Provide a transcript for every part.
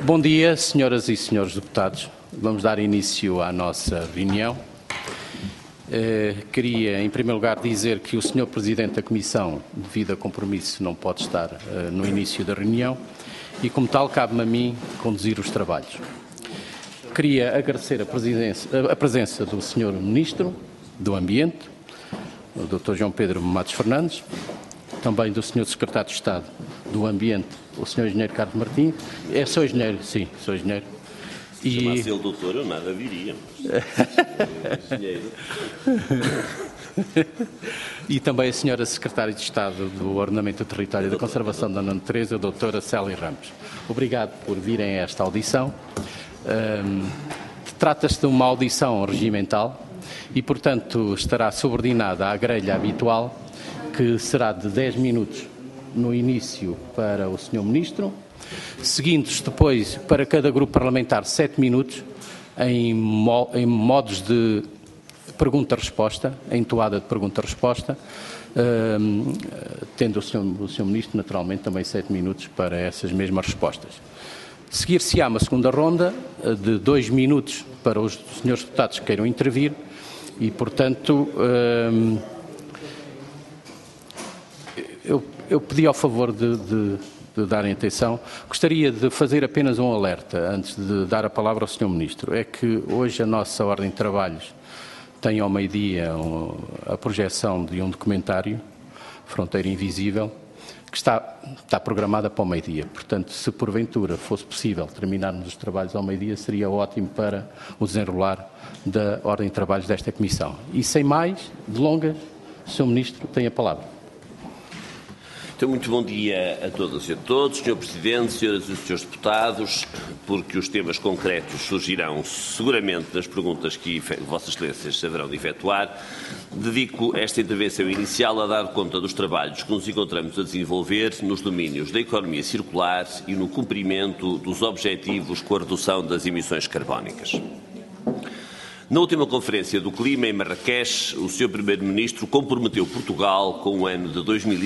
Bom dia, senhoras e senhores deputados. Vamos dar início à nossa reunião. Queria, em primeiro lugar, dizer que o senhor Presidente da Comissão, devido a compromisso, não pode estar no início da reunião e, como tal, cabe-me a mim conduzir os trabalhos. Queria agradecer a presença do senhor Ministro do Ambiente, o Dr. João Pedro Matos Fernandes, também do senhor Secretário de Estado do Ambiente, o senhor Engenheiro Carlos Martins. Sou engenheiro, sim, sou engenheiro. Se chamasse ele doutor, eu nada viria. Engenheiro. E também a senhora Secretária de Estado do Ordenamento do Território e da Conservação da Natureza, a doutora Célia Ramos. Obrigado por virem a esta audição. Trata-se de uma audição regimental e, portanto, estará subordinada à grelha habitual, que será de 10 minutos no início para o Sr. Ministro, seguindo-se depois para cada grupo parlamentar 7 minutos em modos de pergunta-resposta, em toada de pergunta-resposta, tendo o Sr. Ministro, naturalmente, também 7 minutos para essas mesmas respostas. Seguir-se-á uma segunda ronda de 2 minutos para os senhores deputados que queiram intervir e, portanto, eu pedi ao favor de darem atenção. Gostaria de fazer apenas um alerta antes de dar a palavra ao Sr. Ministro. É que hoje a nossa ordem de trabalhos tem ao meio-dia a projeção de um documentário, Fronteira Invisível, que está programada para o meio-dia. Portanto, se porventura fosse possível terminarmos os trabalhos ao meio-dia, seria ótimo para o desenrolar da ordem de trabalhos desta Comissão. E sem mais delongas, o Sr. Ministro tem a palavra. Então, muito bom dia a todas e a todos, Sr. Presidente, senhoras e senhores deputados, porque os temas concretos surgirão seguramente nas perguntas que Vossas Excelências haverão de efetuar. Dedico esta intervenção inicial a dar conta dos trabalhos que nos encontramos a desenvolver nos domínios da economia circular e no cumprimento dos objetivos com a redução das emissões carbónicas. Na última Conferência do Clima, em Marrakech, o Sr. Primeiro-Ministro comprometeu Portugal com o ano de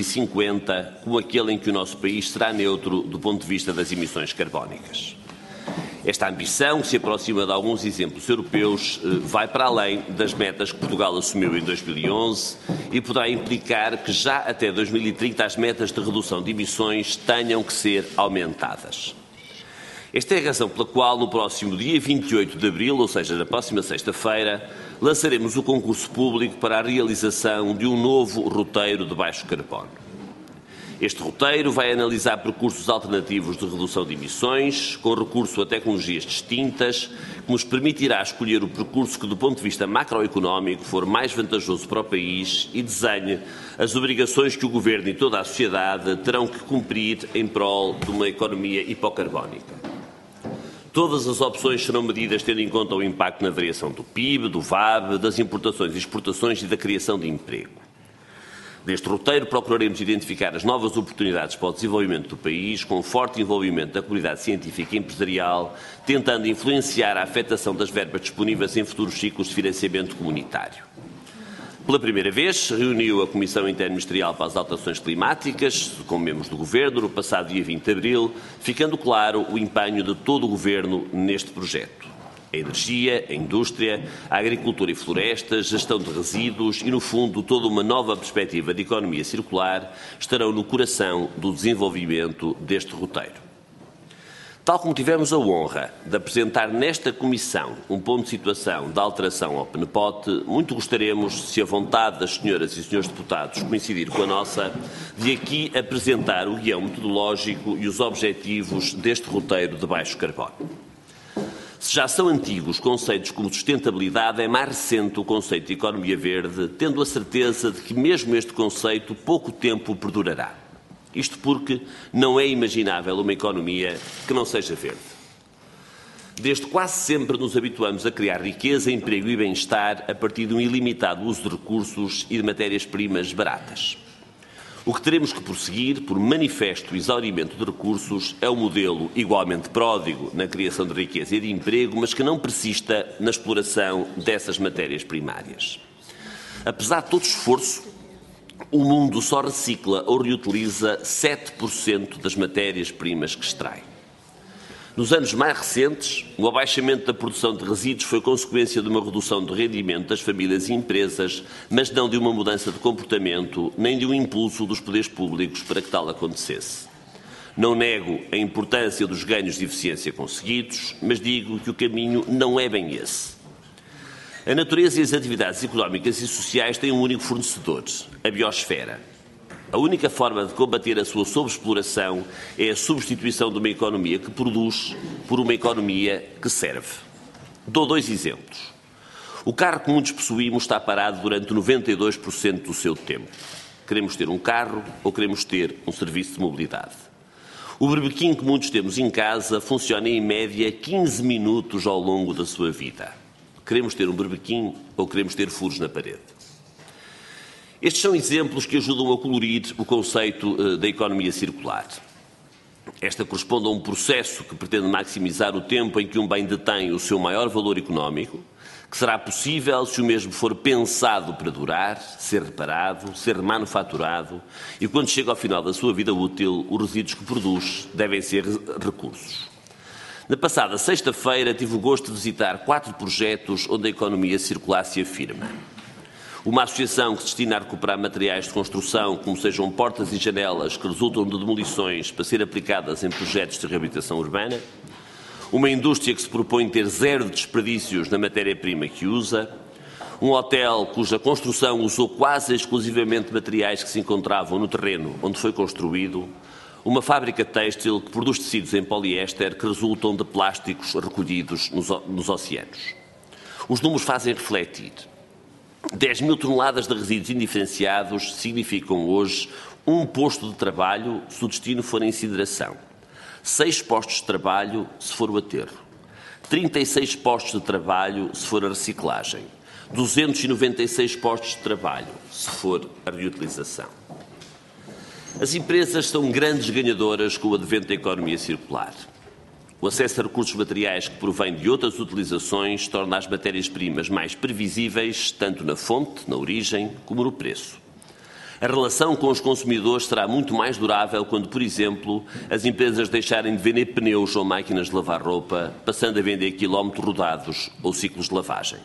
2050 como aquele em que o nosso país será neutro do ponto de vista das emissões carbónicas. Esta ambição, que se aproxima de alguns exemplos europeus, vai para além das metas que Portugal assumiu em 2011 e poderá implicar que já até 2030 as metas de redução de emissões tenham que ser aumentadas. Esta é a razão pela qual, no próximo dia 28 de abril, ou seja, na próxima sexta-feira, lançaremos o concurso público para a realização de um novo roteiro de baixo carbono. Este roteiro vai analisar percursos alternativos de redução de emissões, com recurso a tecnologias distintas, que nos permitirá escolher o percurso que, do ponto de vista macroeconómico, for mais vantajoso para o país e desenhe as obrigações que o Governo e toda a sociedade terão que cumprir em prol de uma economia hipocarbónica. Todas as opções serão medidas tendo em conta o impacto na variação do PIB, do VAB, das importações e exportações e da criação de emprego. Neste roteiro procuraremos identificar as novas oportunidades para o desenvolvimento do país, com forte envolvimento da comunidade científica e empresarial, tentando influenciar a afetação das verbas disponíveis em futuros ciclos de financiamento comunitário. Pela primeira vez, se reuniu a Comissão Interministerial para as Alterações Climáticas, com membros do Governo, no passado dia 20 de abril, ficando claro o empenho de todo o Governo neste projeto. A energia, a indústria, a agricultura e florestas, gestão de resíduos e, no fundo, toda uma nova perspectiva de economia circular estarão no coração do desenvolvimento deste roteiro. Tal como tivemos a honra de apresentar nesta Comissão um ponto de situação da alteração ao PNPOT, muito gostaremos, se a vontade das senhoras e senhores deputados coincidir com a nossa, de aqui apresentar o guião metodológico e os objetivos deste roteiro de baixo carbono. Se já são antigos conceitos como sustentabilidade, é mais recente o conceito de economia verde, tendo a certeza de que mesmo este conceito pouco tempo perdurará. Isto porque não é imaginável uma economia que não seja verde. Desde quase sempre nos habituamos a criar riqueza, emprego e bem-estar a partir de um ilimitado uso de recursos e de matérias-primas baratas. O que teremos que prosseguir, por manifesto exaurimento de recursos, é um modelo igualmente pródigo na criação de riqueza e de emprego, mas que não persista na exploração dessas matérias primárias. Apesar de todo esforço, o mundo só recicla ou reutiliza 7% das matérias-primas que extrai. Nos anos mais recentes, o abaixamento da produção de resíduos foi consequência de uma redução do rendimento das famílias e empresas, mas não de uma mudança de comportamento, nem de um impulso dos poderes públicos para que tal acontecesse. Não nego a importância dos ganhos de eficiência conseguidos, mas digo que o caminho não é bem esse. A natureza e as atividades económicas e sociais têm um único fornecedor, a biosfera. A única forma de combater a sua sobreexploração é a substituição de uma economia que produz por uma economia que serve. Dou 2 exemplos. O carro que muitos possuímos está parado durante 92% do seu tempo. Queremos ter um carro ou queremos ter um serviço de mobilidade. O berbequim que muitos temos em casa funciona em média 15 minutos ao longo da sua vida. Queremos ter um berbequim ou queremos ter furos na parede? Estes são exemplos que ajudam a colorir o conceito da economia circular. Esta corresponde a um processo que pretende maximizar o tempo em que um bem detém o seu maior valor económico, que será possível se o mesmo for pensado para durar, ser reparado, ser remanufaturado e, quando chega ao final da sua vida útil, os resíduos que produz devem ser recursos. Na passada sexta-feira tive o gosto de visitar 4 projetos onde a economia circular se afirma. Uma associação que se destina a recuperar materiais de construção, como sejam portas e janelas que resultam de demolições para ser aplicadas em projetos de reabilitação urbana. Uma indústria que se propõe ter 0 desperdícios na matéria-prima que usa. Um hotel cuja construção usou quase exclusivamente materiais que se encontravam no terreno onde foi construído. Uma fábrica têxtil que produz tecidos em poliéster que resultam de plásticos recolhidos nos oceanos. Os números fazem refletir. 10.000 toneladas de resíduos indiferenciados significam hoje um posto de trabalho se o destino for a incineração, 6 postos de trabalho se for o aterro, 36 postos de trabalho se for a reciclagem, 296 postos de trabalho se for a reutilização. As empresas são grandes ganhadoras com o advento da economia circular. O acesso a recursos materiais que provém de outras utilizações torna as matérias-primas mais previsíveis, tanto na fonte, na origem, como no preço. A relação com os consumidores será muito mais durável quando, por exemplo, as empresas deixarem de vender pneus ou máquinas de lavar roupa, passando a vender quilómetros rodados ou ciclos de lavagem.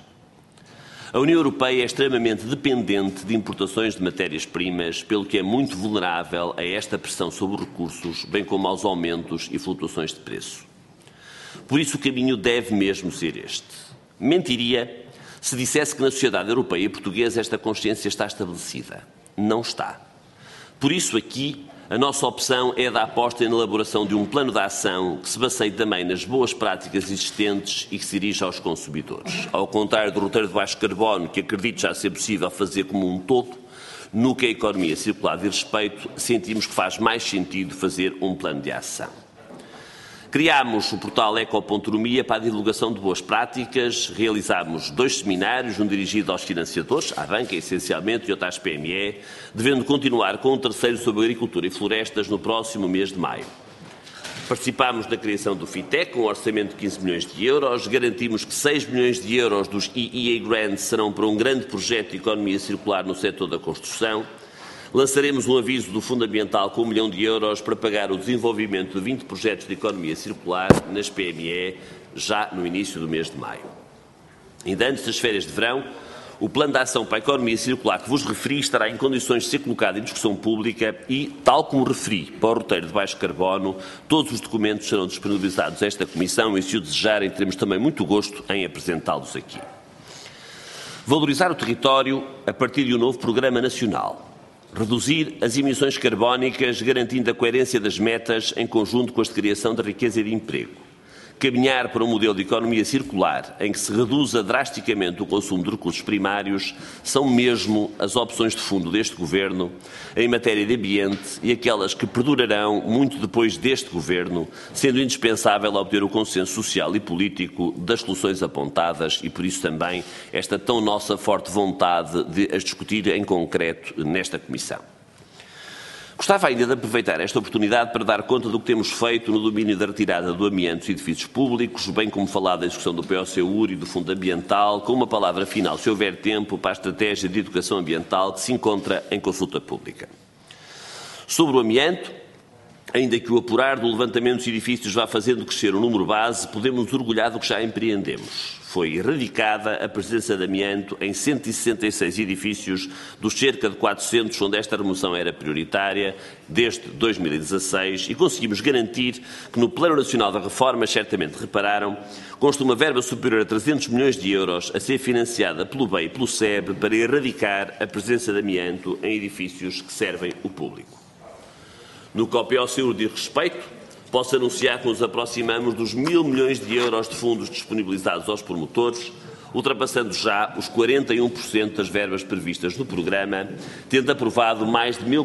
A União Europeia é extremamente dependente de importações de matérias-primas, pelo que é muito vulnerável a esta pressão sobre recursos, bem como aos aumentos e flutuações de preço. Por isso o caminho deve mesmo ser este. Mentiria se dissesse que na sociedade europeia e portuguesa esta consciência está estabelecida. Não está. Por isso aqui a nossa opção é a da aposta na elaboração de um plano de ação que se baseie também nas boas práticas existentes e que se dirija aos consumidores. Ao contrário do roteiro de baixo carbono, que acredito já ser possível fazer como um todo, no que a economia circular diz respeito, sentimos que faz mais sentido fazer um plano de ação. Criámos o portal Eco.Economia para a divulgação de boas práticas, realizámos 2 seminários, um dirigido aos financiadores, à banca essencialmente, e outro às PME, devendo continuar com um terceiro sobre agricultura e florestas no próximo mês de maio. Participámos na criação do FITEC, com um orçamento de 15 milhões de euros, garantimos que 6 milhões de euros dos EEA Grants serão para um grande projeto de economia circular no setor da construção. Lançaremos um aviso do Fundo Ambiental com 1 milhão de euros para pagar o desenvolvimento de 20 projetos de economia circular nas PME, já no início do mês de maio. Ainda antes das férias de verão, o plano de ação para a economia circular que vos referi estará em condições de ser colocado em discussão pública e, tal como referi para o roteiro de baixo carbono, todos os documentos serão disponibilizados a esta Comissão e, se o desejarem, teremos também muito gosto em apresentá-los aqui. Valorizar o território a partir de um novo programa nacional. Reduzir as emissões carbónicas, garantindo a coerência das metas em conjunto com as de criação de riqueza e de emprego. Caminhar para um modelo de economia circular em que se reduza drasticamente o consumo de recursos primários são mesmo as opções de fundo deste Governo em matéria de ambiente e aquelas que perdurarão muito depois deste Governo, sendo indispensável obter o consenso social e político das soluções apontadas e, por isso, também esta tão nossa forte vontade de as discutir em concreto nesta Comissão. Gostava ainda de aproveitar esta oportunidade para dar conta do que temos feito no domínio da retirada do amianto dos edifícios públicos, bem como falar da discussão do POCUR e do Fundo Ambiental, com uma palavra final, se houver tempo, para a estratégia de educação ambiental que se encontra em consulta pública. Sobre o amianto, Ainda que o apurar do levantamento dos edifícios vá fazendo crescer o número base, podemos nos orgulhar do que já empreendemos. Foi erradicada a presença de amianto em 166 edifícios dos cerca de 400 onde esta remoção era prioritária desde 2016 e conseguimos garantir que no Plano Nacional da Reforma, certamente repararam, consta uma verba superior a 300 milhões de euros a ser financiada pelo BEI e pelo SEB para erradicar a presença de amianto em edifícios que servem o público. No que ao PO-Saúde diz respeito, posso anunciar que nos aproximamos dos 1.000 milhões de euros de fundos disponibilizados aos promotores, ultrapassando já os 41% das verbas previstas no programa, tendo aprovado mais de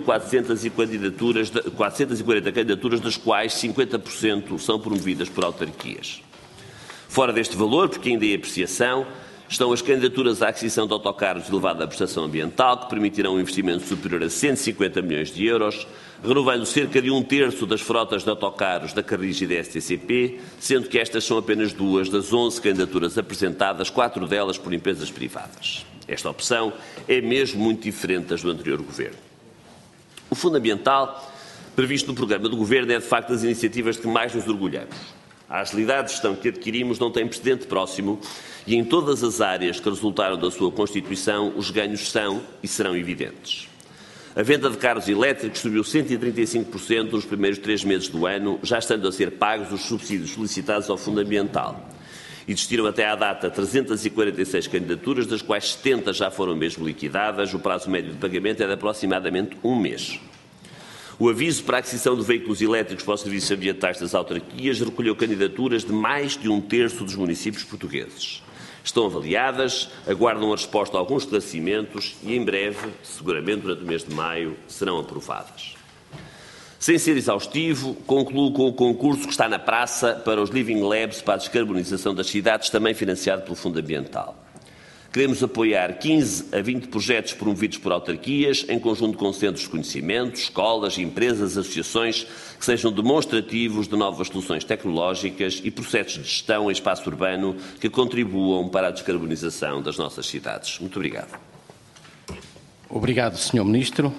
440 candidaturas, das quais 50% são promovidas por autarquias. Fora deste valor, porque ainda é apreciação, estão as candidaturas à aquisição de autocarros de elevada prestação ambiental, que permitirão um investimento superior a 150 milhões de euros, renovando cerca de 1/3 das frotas de autocarros da Carris e da STCP, sendo que estas são apenas 2 das 11 candidaturas apresentadas, 4 delas por empresas privadas. Esta opção é mesmo muito diferente das do anterior Governo. O Fundo Ambiental, previsto no programa do Governo, é de facto das iniciativas de que mais nos orgulhamos. A agilidade de gestão que adquirimos não tem precedente próximo e em todas as áreas que resultaram da sua constituição, os ganhos são e serão evidentes. A venda de carros elétricos subiu 135% nos primeiros 3 meses do ano, já estando a ser pagos os subsídios solicitados ao Fundo Ambiental. Existiram até à data 346 candidaturas, das quais 70 já foram mesmo liquidadas. O prazo médio de pagamento é de aproximadamente 1 mês. O aviso para a aquisição de veículos elétricos para os serviços ambientais das autarquias recolheu candidaturas de mais de 1/3 dos municípios portugueses. Estão avaliadas, aguardam a resposta a alguns esclarecimentos e, em breve, seguramente durante o mês de maio, serão aprovadas. Sem ser exaustivo, concluo com o concurso que está na praça para os Living Labs para a descarbonização das cidades, também financiado pelo Fundo Ambiental. Queremos apoiar 15 a 20 projetos promovidos por autarquias, em conjunto com centros de conhecimento, escolas, empresas, associações, que sejam demonstrativos de novas soluções tecnológicas e processos de gestão em espaço urbano que contribuam para a descarbonização das nossas cidades. Muito obrigado. Obrigado, Sr. Ministro.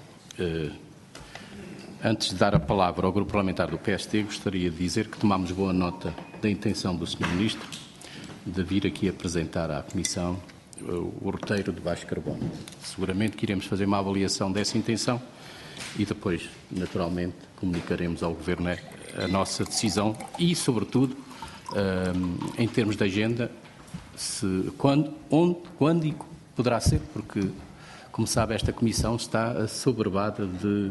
Antes de dar a palavra ao Grupo Parlamentar do PST, gostaria de dizer que tomamos boa nota da intenção do Sr. Ministro de vir aqui apresentar à Comissão o roteiro de baixo carbono. Seguramente que iremos fazer uma avaliação dessa intenção e depois, naturalmente, comunicaremos ao Governo a nossa decisão e, sobretudo, em termos de agenda, quando e poderá ser, porque, como sabe, esta Comissão está assoberbada de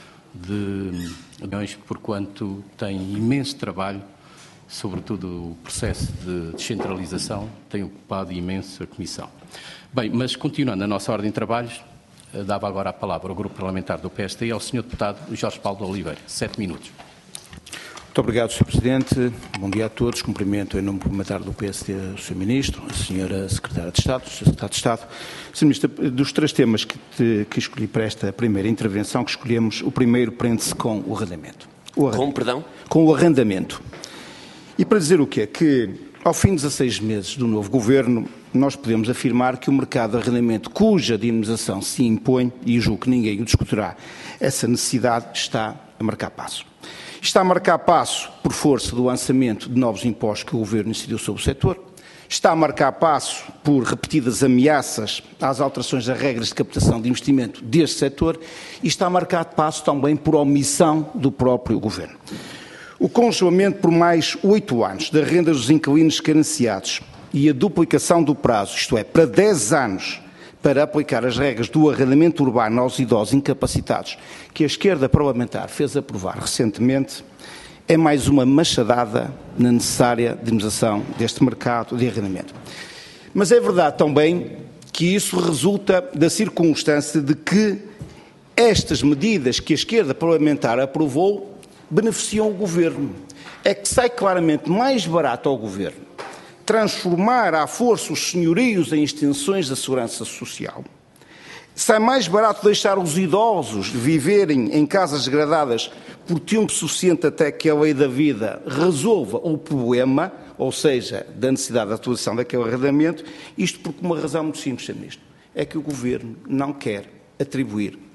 reuniões, porquanto tem imenso trabalho. Sobretudo o processo de descentralização tem ocupado imenso a Comissão. Bem, mas continuando a nossa ordem de trabalhos, dava agora a palavra ao Grupo Parlamentar do PST e ao Sr. Deputado Jorge Paulo Oliveira. 7 minutos. Muito obrigado, Sr. Presidente. Bom dia a todos. Cumprimento em nome parlamentar do PST o Sr. Ministro, a Sra. Secretária de Estado, o Sr. Secretário de Estado. Sr. Ministro, dos 3 temas que escolhi para esta primeira intervenção, que escolhemos, o primeiro prende-se com o arrendamento. Com o arrendamento. E para dizer o quê? Que, ao fim de 16 meses do novo Governo, nós podemos afirmar que o mercado de arrendamento, cuja dinamização se impõe, e julgo que ninguém o discutirá, essa necessidade está a marcar passo. Está a marcar passo por força do lançamento de novos impostos que o Governo incidiu sobre o setor, está a marcar passo por repetidas ameaças às alterações das regras de captação de investimento deste setor e está a marcar passo também por omissão do próprio Governo. O congelamento por mais 8 anos das rendas dos inquilinos carenciados e a duplicação do prazo, isto é, para 10 anos, para aplicar as regras do arrendamento urbano aos idosos incapacitados, que a esquerda parlamentar fez aprovar recentemente, é mais uma machadada na necessária dinamização deste mercado de arrendamento. Mas é verdade também que isso resulta da circunstância de que estas medidas que a esquerda parlamentar aprovou beneficiam o Governo. É que sai claramente mais barato ao Governo transformar à força os senhorios em extensões da segurança social. Sai mais barato deixar os idosos viverem em casas degradadas por tempo suficiente até que a lei da vida resolva o problema, ou seja, da necessidade de atuação daquele arrendamento, isto por uma razão muito simples, Sr. Ministro, é que o Governo não quer atribuir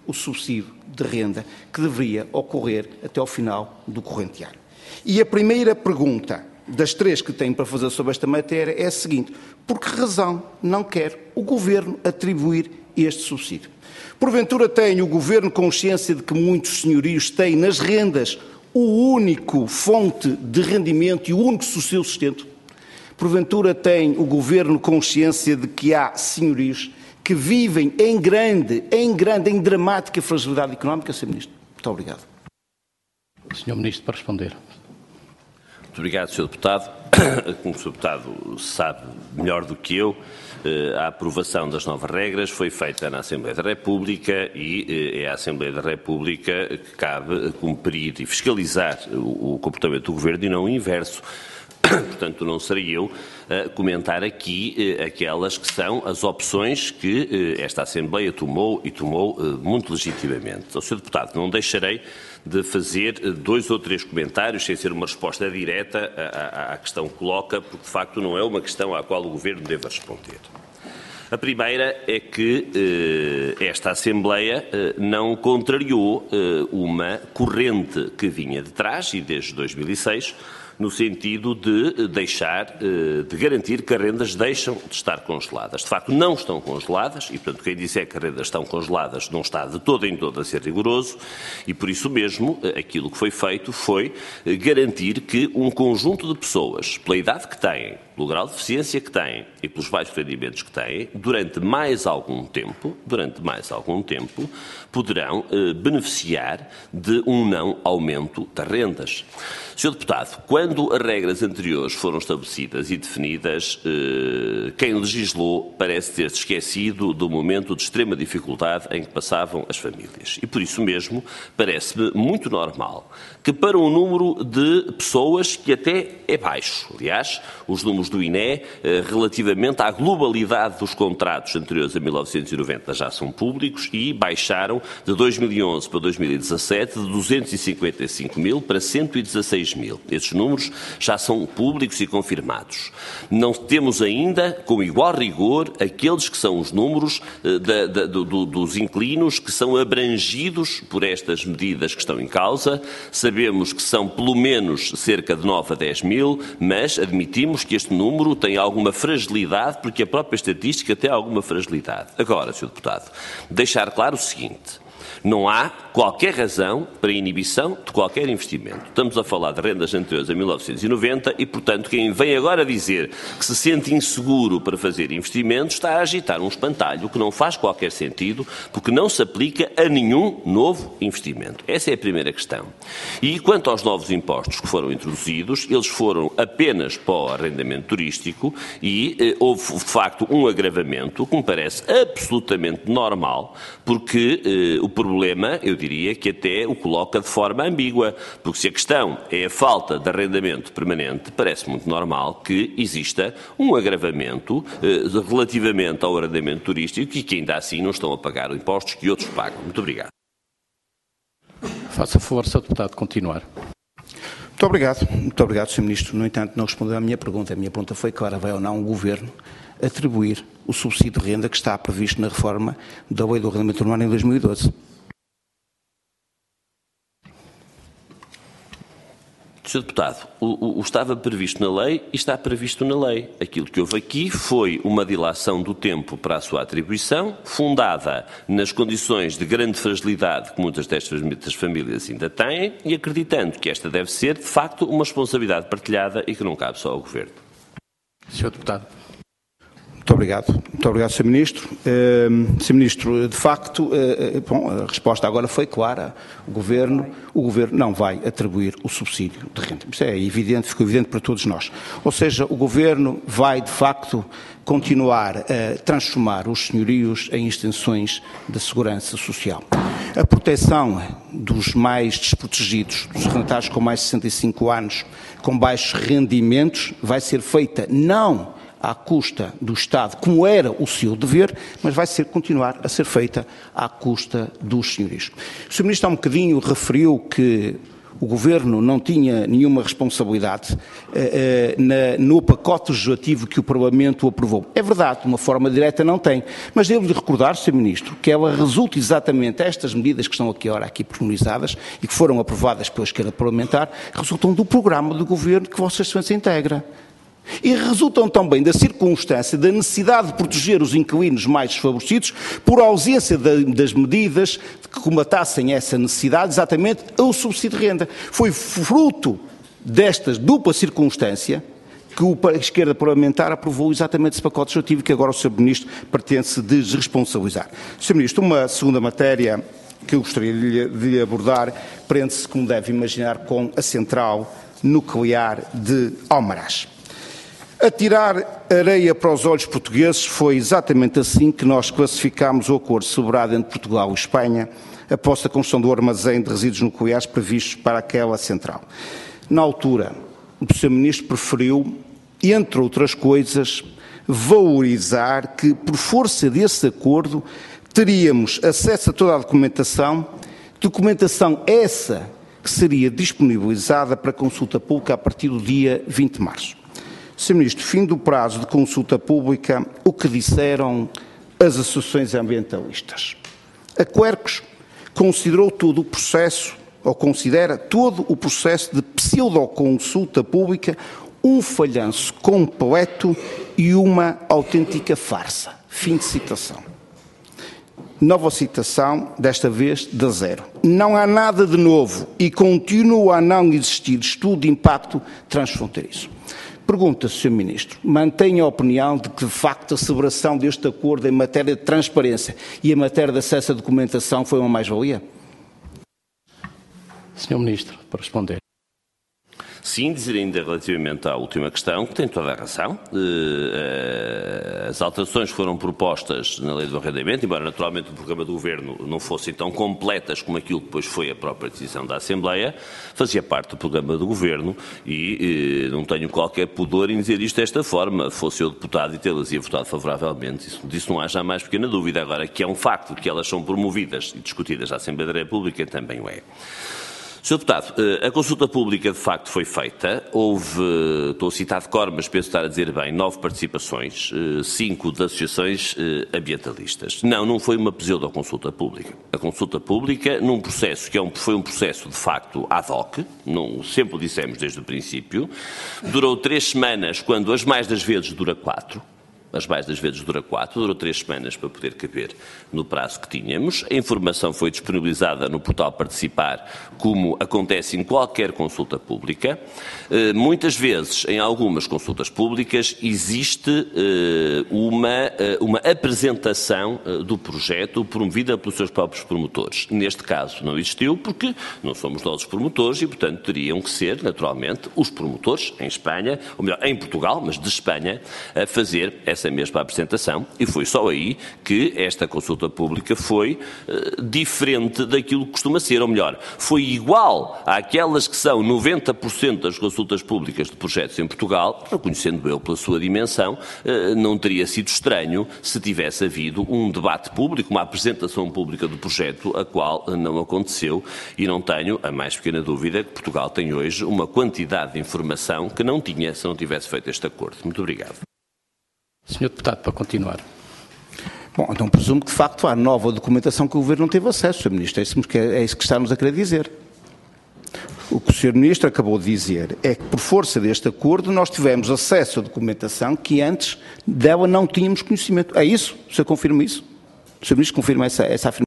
o subsídio de renda que deveria ocorrer até ao final do corrente ano. E a primeira pergunta das três que tenho para fazer sobre esta matéria é a seguinte: por que razão não quer o Governo atribuir este subsídio? Porventura tem o Governo consciência de que muitos senhorios têm nas rendas o único fonte de rendimento e o único seu sustento? Porventura tem o Governo consciência de que há senhorios que vivem em dramática fragilidade económica, Sr. Ministro? Muito obrigado. Sr. Ministro, para responder. Muito obrigado, Sr. Deputado. Como o Sr. Deputado sabe melhor do que eu, a aprovação das novas regras foi feita na Assembleia da República e é à Assembleia da República que cabe cumprir e fiscalizar o comportamento do Governo e não o inverso. Portanto, não serei eu a comentar aqui aquelas que são as opções que esta Assembleia tomou e tomou muito legitimamente. Ao Sr. Deputado, não deixarei de fazer 2 ou 3 comentários, sem ser uma resposta direta à questão que coloca, porque de facto não é uma questão à qual o Governo deva responder. A primeira é que esta Assembleia não contrariou uma corrente que vinha de trás, e desde 2006, no sentido de de garantir que as rendas deixam de estar congeladas. De facto, não estão congeladas e, portanto, quem disser que as rendas estão congeladas não está de todo em todo a ser rigoroso e, por isso mesmo, aquilo que foi feito foi garantir que um conjunto de pessoas, pela idade que têm, pelo grau de deficiência que têm e pelos baixos rendimentos que têm, durante mais algum tempo, poderão beneficiar de um não aumento das rendas. Sr. Deputado, quando as regras anteriores foram estabelecidas e definidas, quem legislou parece ter-se esquecido do momento de extrema dificuldade em que passavam as famílias. E por isso mesmo parece-me muito normal que para um número de pessoas que até é baixo, aliás, os números do INE relativamente à globalidade dos contratos anteriores a 1990 já são públicos e baixaram de 2011 para 2017 de 255 mil para 116 mil. Esses números já são públicos e confirmados. Não temos ainda, com igual rigor, aqueles que são os números dos inquilinos que são abrangidos por estas medidas que estão em causa. Sabemos que são pelo menos cerca de 9 a 10 mil, mas admitimos que este número tem alguma fragilidade, porque a própria estatística tem alguma fragilidade. Agora, Sr. Deputado, deixar claro o seguinte: não há qualquer razão para inibição de qualquer investimento. Estamos a falar de rendas anteriores a 1990 e, portanto, quem vem agora dizer que se sente inseguro para fazer investimentos está a agitar um espantalho que não faz qualquer sentido, porque não se aplica a nenhum novo investimento. Essa é a primeira questão. E quanto aos novos impostos que foram introduzidos, eles foram apenas para o arrendamento turístico e houve, de facto, um agravamento que me parece absolutamente normal, porque o problema, eu diria, que até o coloca de forma ambígua, porque se a questão é a falta de arrendamento permanente, parece muito normal que exista um agravamento relativamente ao arrendamento turístico e que ainda assim não estão a pagar os impostos que outros pagam. Muito obrigado. Faça favor, Sr. Deputado, continuar. Muito obrigado, Sr. Ministro. No entanto, não respondeu à minha pergunta. A minha pergunta foi clara: vai ou não o Governo atribuir o subsídio de renda que está previsto na reforma da lei do arrendamento urbano em 2012? Sr. Deputado, o estava previsto na lei e está previsto na lei. Aquilo que houve aqui foi uma dilação do tempo para a sua atribuição, fundada nas condições de grande fragilidade que muitas destas famílias ainda têm e acreditando que esta deve ser, de facto, uma responsabilidade partilhada e que não cabe só ao Governo. Sr. Deputado. Muito obrigado, Sr. Ministro. Sr. Ministro, de facto, a resposta agora foi clara. O Governo não vai atribuir o subsídio de renda. Isso é evidente, ficou evidente para todos nós. Ou seja, o Governo vai, de facto, continuar a transformar os senhorios em extensões da segurança social. A proteção dos mais desprotegidos, dos arrendatários com mais de 65 anos, com baixos rendimentos, vai ser feita não à custa do Estado, como era o seu dever, mas vai continuar a ser feita à custa dos senhorios. O Sr. Ministro há um bocadinho referiu que o Governo não tinha nenhuma responsabilidade no pacote legislativo que o Parlamento aprovou. É verdade, de uma forma direta não tem, mas devo-lhe recordar, Sr. Ministro, que ela resulta exatamente, estas medidas que estão aqui pormenorizadas e que foram aprovadas pela esquerda parlamentar, resultam do programa do Governo que Vossa Excelência integra. E resultam também da circunstância da necessidade de proteger os inquilinos mais desfavorecidos por ausência das medidas que comatassem essa necessidade, exatamente o subsídio de renda. Foi fruto desta dupla circunstância que a esquerda parlamentar aprovou exatamente esse pacote legislativo que agora o Sr. Ministro pretende-se desresponsabilizar. Sr. Ministro, uma segunda matéria que eu gostaria de abordar prende-se, como deve imaginar, com a central nuclear de Almaraz. Atirar areia para os olhos portugueses foi exatamente assim que nós classificámos o acordo celebrado entre Portugal e Espanha após a construção do armazém de resíduos nucleares previstos para aquela central. Na altura, o Sr. Ministro preferiu, entre outras coisas, valorizar que, por força desse acordo, teríamos acesso a toda a documentação essa que seria disponibilizada para consulta pública a partir do dia 20 de março. Sr. Ministro, fim do prazo de consulta pública, o que disseram as associações ambientalistas? A Quercus considera todo o processo de pseudoconsulta pública um falhanço completo e uma autêntica farsa. Fim de citação. Nova citação, desta vez da Zero. Não há nada de novo e continua a não existir estudo de impacto transfronteiriço. Pergunta-se, Sr. Ministro, mantém a opinião de que, de facto, a celebração deste acordo em matéria de transparência e em matéria de acesso à documentação foi uma mais-valia? Sr. Ministro, para responder. Sim, dizer ainda relativamente à última questão, que tem toda a razão. As alterações foram propostas na Lei do Arrendamento, embora naturalmente o programa do Governo não fossem tão completas como aquilo que depois foi a própria decisão da Assembleia, fazia parte do programa do Governo e não tenho qualquer pudor em dizer isto desta forma. Fosse eu deputado e tê-las ia votado favoravelmente, disso não há já mais pequena dúvida. Agora, que é um facto que elas são promovidas e discutidas na Assembleia da República, também o é. Sr. Deputado, a consulta pública de facto foi feita, houve, estou a citar de cor, mas penso estar a dizer bem, 9 participações, 5 de associações ambientalistas. Não foi uma pseudo-consulta pública. A consulta pública, num processo que foi um processo de facto ad hoc, sempre o dissemos desde o princípio, durou 3 semanas, quando as mais das vezes dura 4. As mais das vezes dura 4, durou 3 semanas para poder caber no prazo que tínhamos. A informação foi disponibilizada no portal Participar, como acontece em qualquer consulta pública. Muitas vezes, em algumas consultas públicas, existe uma apresentação do projeto promovida pelos seus próprios promotores. Neste caso não existiu porque não somos nós os promotores e, portanto, teriam que ser, naturalmente, os promotores em Espanha, ou melhor, em Portugal, mas de Espanha, a fazer essa mesma apresentação, e foi só aí que esta consulta pública foi diferente daquilo que costuma ser, ou melhor, foi igual àquelas que são 90% das consultas públicas de projetos em Portugal, reconhecendo eu pela sua dimensão, não teria sido estranho se tivesse havido um debate público, uma apresentação pública do projeto, a qual não aconteceu, e não tenho a mais pequena dúvida que Portugal tem hoje uma quantidade de informação que não tinha se não tivesse feito este acordo. Muito obrigado. Sr. Deputado, para continuar. Bom, então presumo que, de facto, há nova documentação que o Governo não teve acesso, Sr. Ministro. É isso que está-nos a querer dizer. O que o Sr. Ministro acabou de dizer é que, por força deste acordo, nós tivemos acesso à documentação que antes dela não tínhamos conhecimento. É isso? O senhor confirma isso? O Sr. Ministro confirma essa afirmação?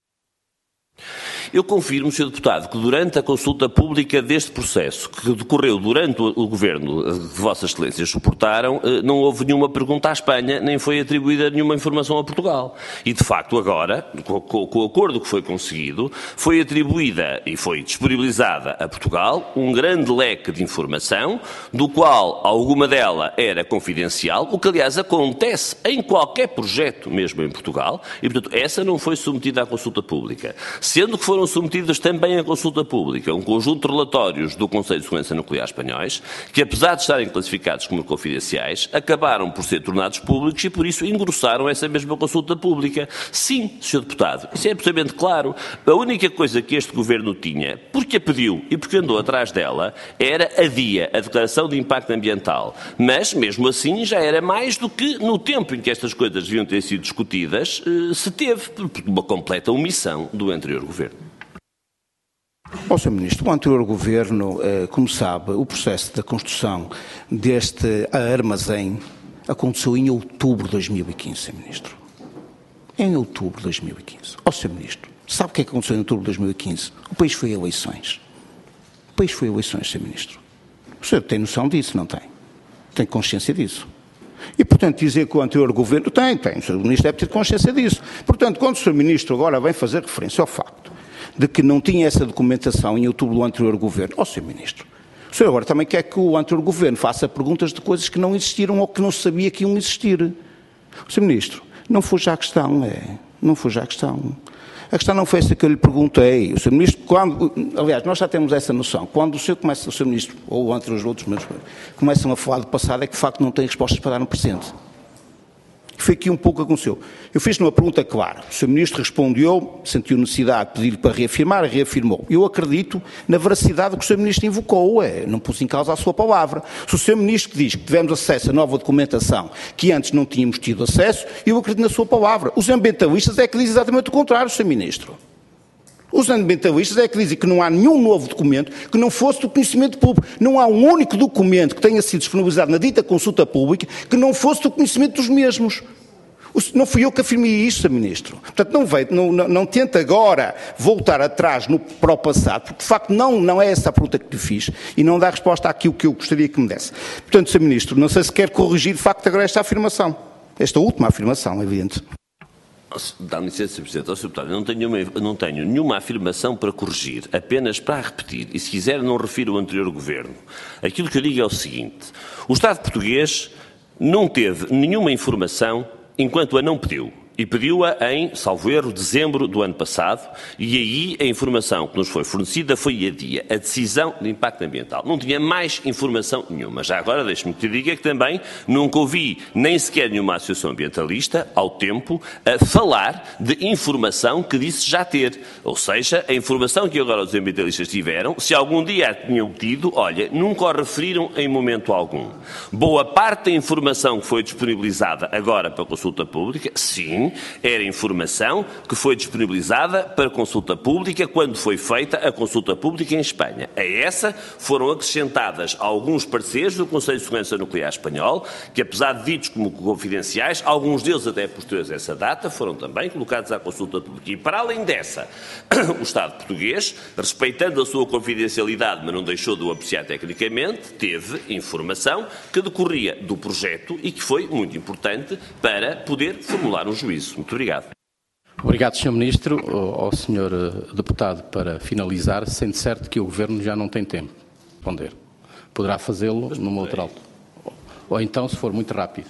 Eu confirmo, Sr. Deputado, que durante a consulta pública deste processo, que decorreu durante o Governo que Vossas Excelências suportaram, não houve nenhuma pergunta à Espanha, nem foi atribuída nenhuma informação a Portugal. E, de facto, agora, com o acordo que foi conseguido, foi atribuída e foi disponibilizada a Portugal um grande leque de informação, do qual alguma dela era confidencial, o que, aliás, acontece em qualquer projeto, mesmo em Portugal, e, portanto, essa não foi submetida à consulta pública. Sendo que foram foram submetidos também à consulta pública um conjunto de relatórios do Conselho de Segurança Nuclear espanhóis, que apesar de estarem classificados como confidenciais, acabaram por ser tornados públicos e por isso engrossaram essa mesma consulta pública. Sim, Sr. Deputado, isso é absolutamente claro. A única coisa que este Governo tinha, porque a pediu e porque andou atrás dela, era a declaração de impacto ambiental. Mas, mesmo assim, já era mais do que no tempo em que estas coisas deviam ter sido discutidas, se teve, por uma completa omissão do anterior Governo. Sr. Ministro, o anterior Governo, como sabe, o processo da construção deste armazém aconteceu em outubro de 2015, Sr. Ministro. Em outubro de 2015. Sr. Ministro, sabe o que é que aconteceu em outubro de 2015? O país foi a eleições. O país foi a eleições, Sr. Ministro. O senhor tem noção disso, não tem? Tem consciência disso. E, portanto, dizer que o anterior Governo tem. O Sr. Ministro deve ter consciência disso. Portanto, quando o Sr. Ministro agora vem fazer referência ao facto de que não tinha essa documentação em outubro do anterior Governo, Sr. Ministro, o senhor agora também quer que o anterior Governo faça perguntas de coisas que não existiram ou que não se sabia que iam existir. Sr. Ministro, não fuja à questão, não fuja à questão. A questão não foi essa que eu lhe perguntei. O Sr. Ministro, aliás, nós já temos essa noção. Quando o Sr. Ministro, ou entre os outros, começam a falar do passado, é que de facto não têm respostas para dar no presente. Foi aqui um pouco que aconteceu. Eu fiz-lhe uma pergunta clara. O Sr. Ministro respondeu, sentiu necessidade de pedir para reafirmar, reafirmou. Eu acredito na veracidade que o Sr. Ministro invocou, não pus em causa a sua palavra. Se o Sr. Ministro diz que tivemos acesso a nova documentação que antes não tínhamos tido acesso, eu acredito na sua palavra. Os ambientalistas é que dizem exatamente o contrário, Sr. Ministro. Os ambientalistas é que dizem que não há nenhum novo documento que não fosse do conhecimento público. Não há um único documento que tenha sido disponibilizado na dita consulta pública que não fosse do conhecimento dos mesmos. Não fui eu que afirmei isto, Sr. Ministro. Portanto, não tente agora voltar atrás para o passado, porque de facto não é essa a pergunta que lhe fiz e não dá resposta àquilo que eu gostaria que me desse. Portanto, Sr. Ministro, não sei se quer corrigir de facto agora esta afirmação. Esta última afirmação, é evidente. Dá-me licença, Sr. Presidente. Sr. Deputado, eu não tenho nenhuma afirmação para corrigir, apenas para repetir. E se quiser, não refiro ao anterior Governo. Aquilo que eu digo é o seguinte. O Estado português não teve nenhuma informação enquanto a não pediu. E pediu-a em, salvo erro, dezembro do ano passado, e aí a informação que nos foi fornecida foi a decisão de impacto ambiental. Não tinha mais informação nenhuma. Já agora, deixe-me que te diga que também nunca ouvi nem sequer nenhuma associação ambientalista, ao tempo, a falar de informação que disse já ter. Ou seja, a informação que agora os ambientalistas tiveram, se algum dia a tinham tido, olha, nunca a referiram em momento algum. Boa parte da informação que foi disponibilizada agora para consulta pública, sim, era informação que foi disponibilizada para consulta pública quando foi feita a consulta pública em Espanha. A essa foram acrescentadas alguns pareceres do Conselho de Segurança Nuclear espanhol, que apesar de ditos como confidenciais, alguns deles até posteriores a essa data, foram também colocados à consulta pública. E para além dessa, o Estado português, respeitando a sua confidencialidade, mas não deixou de o apreciar tecnicamente, teve informação que decorria do projeto e que foi muito importante para poder formular um juízo. Muito obrigado. Obrigado, Sr. Ministro. Ao Sr. Deputado, para finalizar, sendo certo que o Governo já não tem tempo de responder. Poderá fazê-lo numa outra altura. Ou então, se for muito rápido.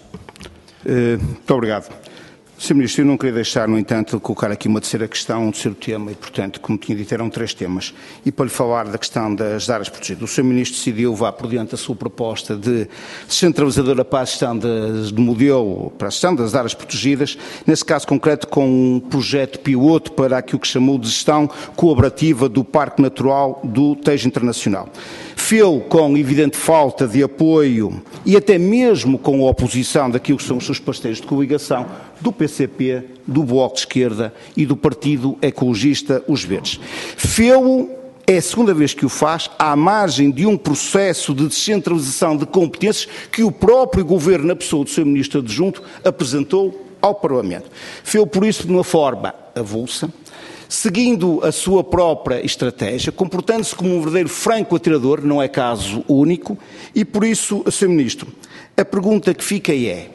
Muito obrigado. Sr. Ministro, eu não queria deixar, no entanto, de colocar aqui uma terceira questão, um terceiro tema, e, portanto, como tinha dito, eram 3 temas. E para lhe falar da questão das áreas protegidas. O Sr. Ministro decidiu, vá por diante, a sua proposta de descentralizadora para a gestão de modelo, para a gestão das áreas protegidas, nesse caso concreto com um projeto piloto para aquilo que chamou de gestão colaborativa do Parque Natural do Tejo Internacional. Fê-lo com evidente falta de apoio e até mesmo com a oposição daquilo que são os seus parceiros de coligação, do PCP, do Bloco de Esquerda e do Partido Ecologista Os Verdes. Fê-lo, é a segunda vez que o faz, à margem de um processo de descentralização de competências que o próprio Governo, na pessoa do Sr. Ministro Adjunto, apresentou ao Parlamento. Fê-lo, por isso, de uma forma avulsa, seguindo a sua própria estratégia, comportando-se como um verdadeiro franco atirador, não é caso único, e por isso, Sr. Ministro, a pergunta que fica é,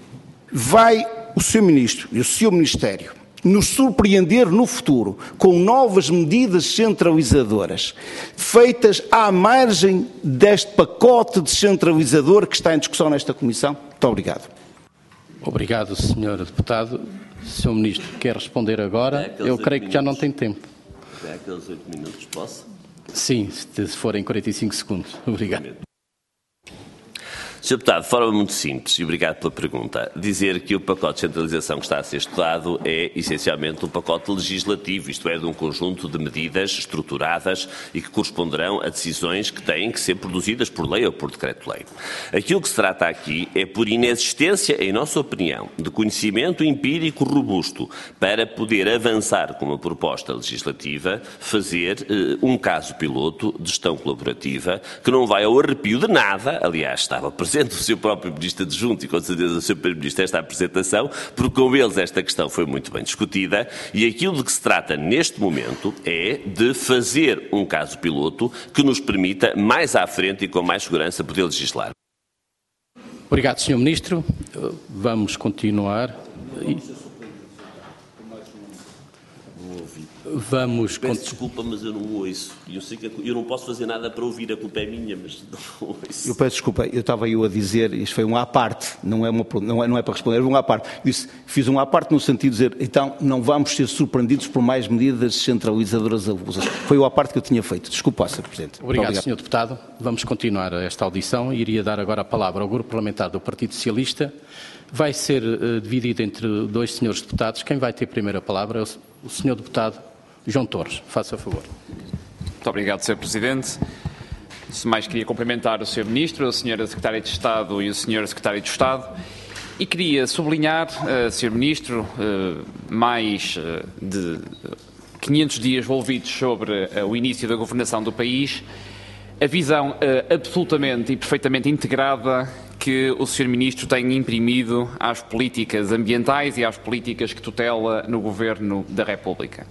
vai o Sr. Ministro e o seu Ministério nos surpreender no futuro com novas medidas centralizadoras feitas à margem deste pacote descentralizador que está em discussão nesta Comissão? Muito obrigado. Obrigado, Sr. Deputado. Sr. Ministro, quer responder agora? Eu creio que já não tem tempo. Até aqueles 8 minutos, posso? Sim, se forem 45 segundos. Obrigado. Sr. Deputado, de forma muito simples, e obrigado pela pergunta, dizer que o pacote de centralização que está a ser estudado é essencialmente um pacote legislativo, isto é, de um conjunto de medidas estruturadas e que corresponderão a decisões que têm que ser produzidas por lei ou por decreto-lei. Aquilo que se trata aqui é, por inexistência, em nossa opinião, de conhecimento empírico robusto para poder avançar com uma proposta legislativa, fazer um caso piloto de gestão colaborativa que não vai ao arrepio de nada, aliás, estava presente o seu próprio Ministro Adjunto e com certeza o seu Primeiro-Ministro esta apresentação, porque com eles esta questão foi muito bem discutida e aquilo de que se trata neste momento é de fazer um caso piloto que nos permita mais à frente e com mais segurança poder legislar. Obrigado, Sr. Ministro. Vamos continuar. Peço desculpa, mas eu não ouço. Eu sei que eu não posso fazer nada para ouvir, a culpa é minha, mas não ouço. Eu peço desculpa, eu estava a dizer, isto foi um à parte, não é para responder, é um à parte. Fiz um à parte no sentido de dizer, então não vamos ser surpreendidos por mais medidas centralizadoras avulsas. Foi o à parte que eu tinha feito. Desculpa, Sr. Presidente. Obrigado, Sr. Deputado. Vamos continuar esta audição. Iria dar agora a palavra ao Grupo Parlamentar do Partido Socialista. Vai ser dividido entre dois senhores deputados. Quem vai ter primeiro a palavra é o Sr. Deputado João Torres. Faça favor. Muito obrigado, Sr. Presidente. Se mais queria cumprimentar o Sr. Ministro, a Sra. Secretária de Estado e o Sr. Secretário de Estado e queria sublinhar, Sr. Ministro, mais de 500 dias envolvidos sobre o início da governação do país, a visão absolutamente e perfeitamente integrada que o Sr. Ministro tem imprimido às políticas ambientais e às políticas que tutela no Governo da República.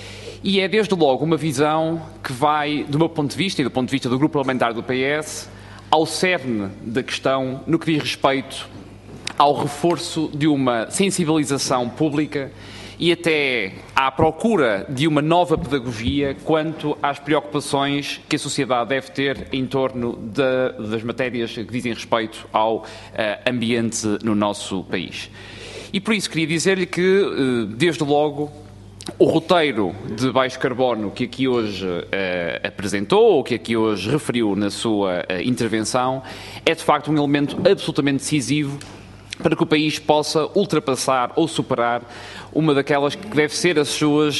E é, desde logo, uma visão que vai, do meu ponto de vista e do ponto de vista do Grupo Parlamentar do PS, ao cerne da questão no que diz respeito ao reforço de uma sensibilização pública e até à procura de uma nova pedagogia quanto às preocupações que a sociedade deve ter em torno das matérias que dizem respeito ao ambiente no nosso país. E por isso queria dizer-lhe que, desde logo, o roteiro de baixo carbono que aqui hoje apresentou, ou que aqui hoje referiu na sua intervenção, é de facto um elemento absolutamente decisivo para que o país possa ultrapassar ou superar uma daquelas que deve ser a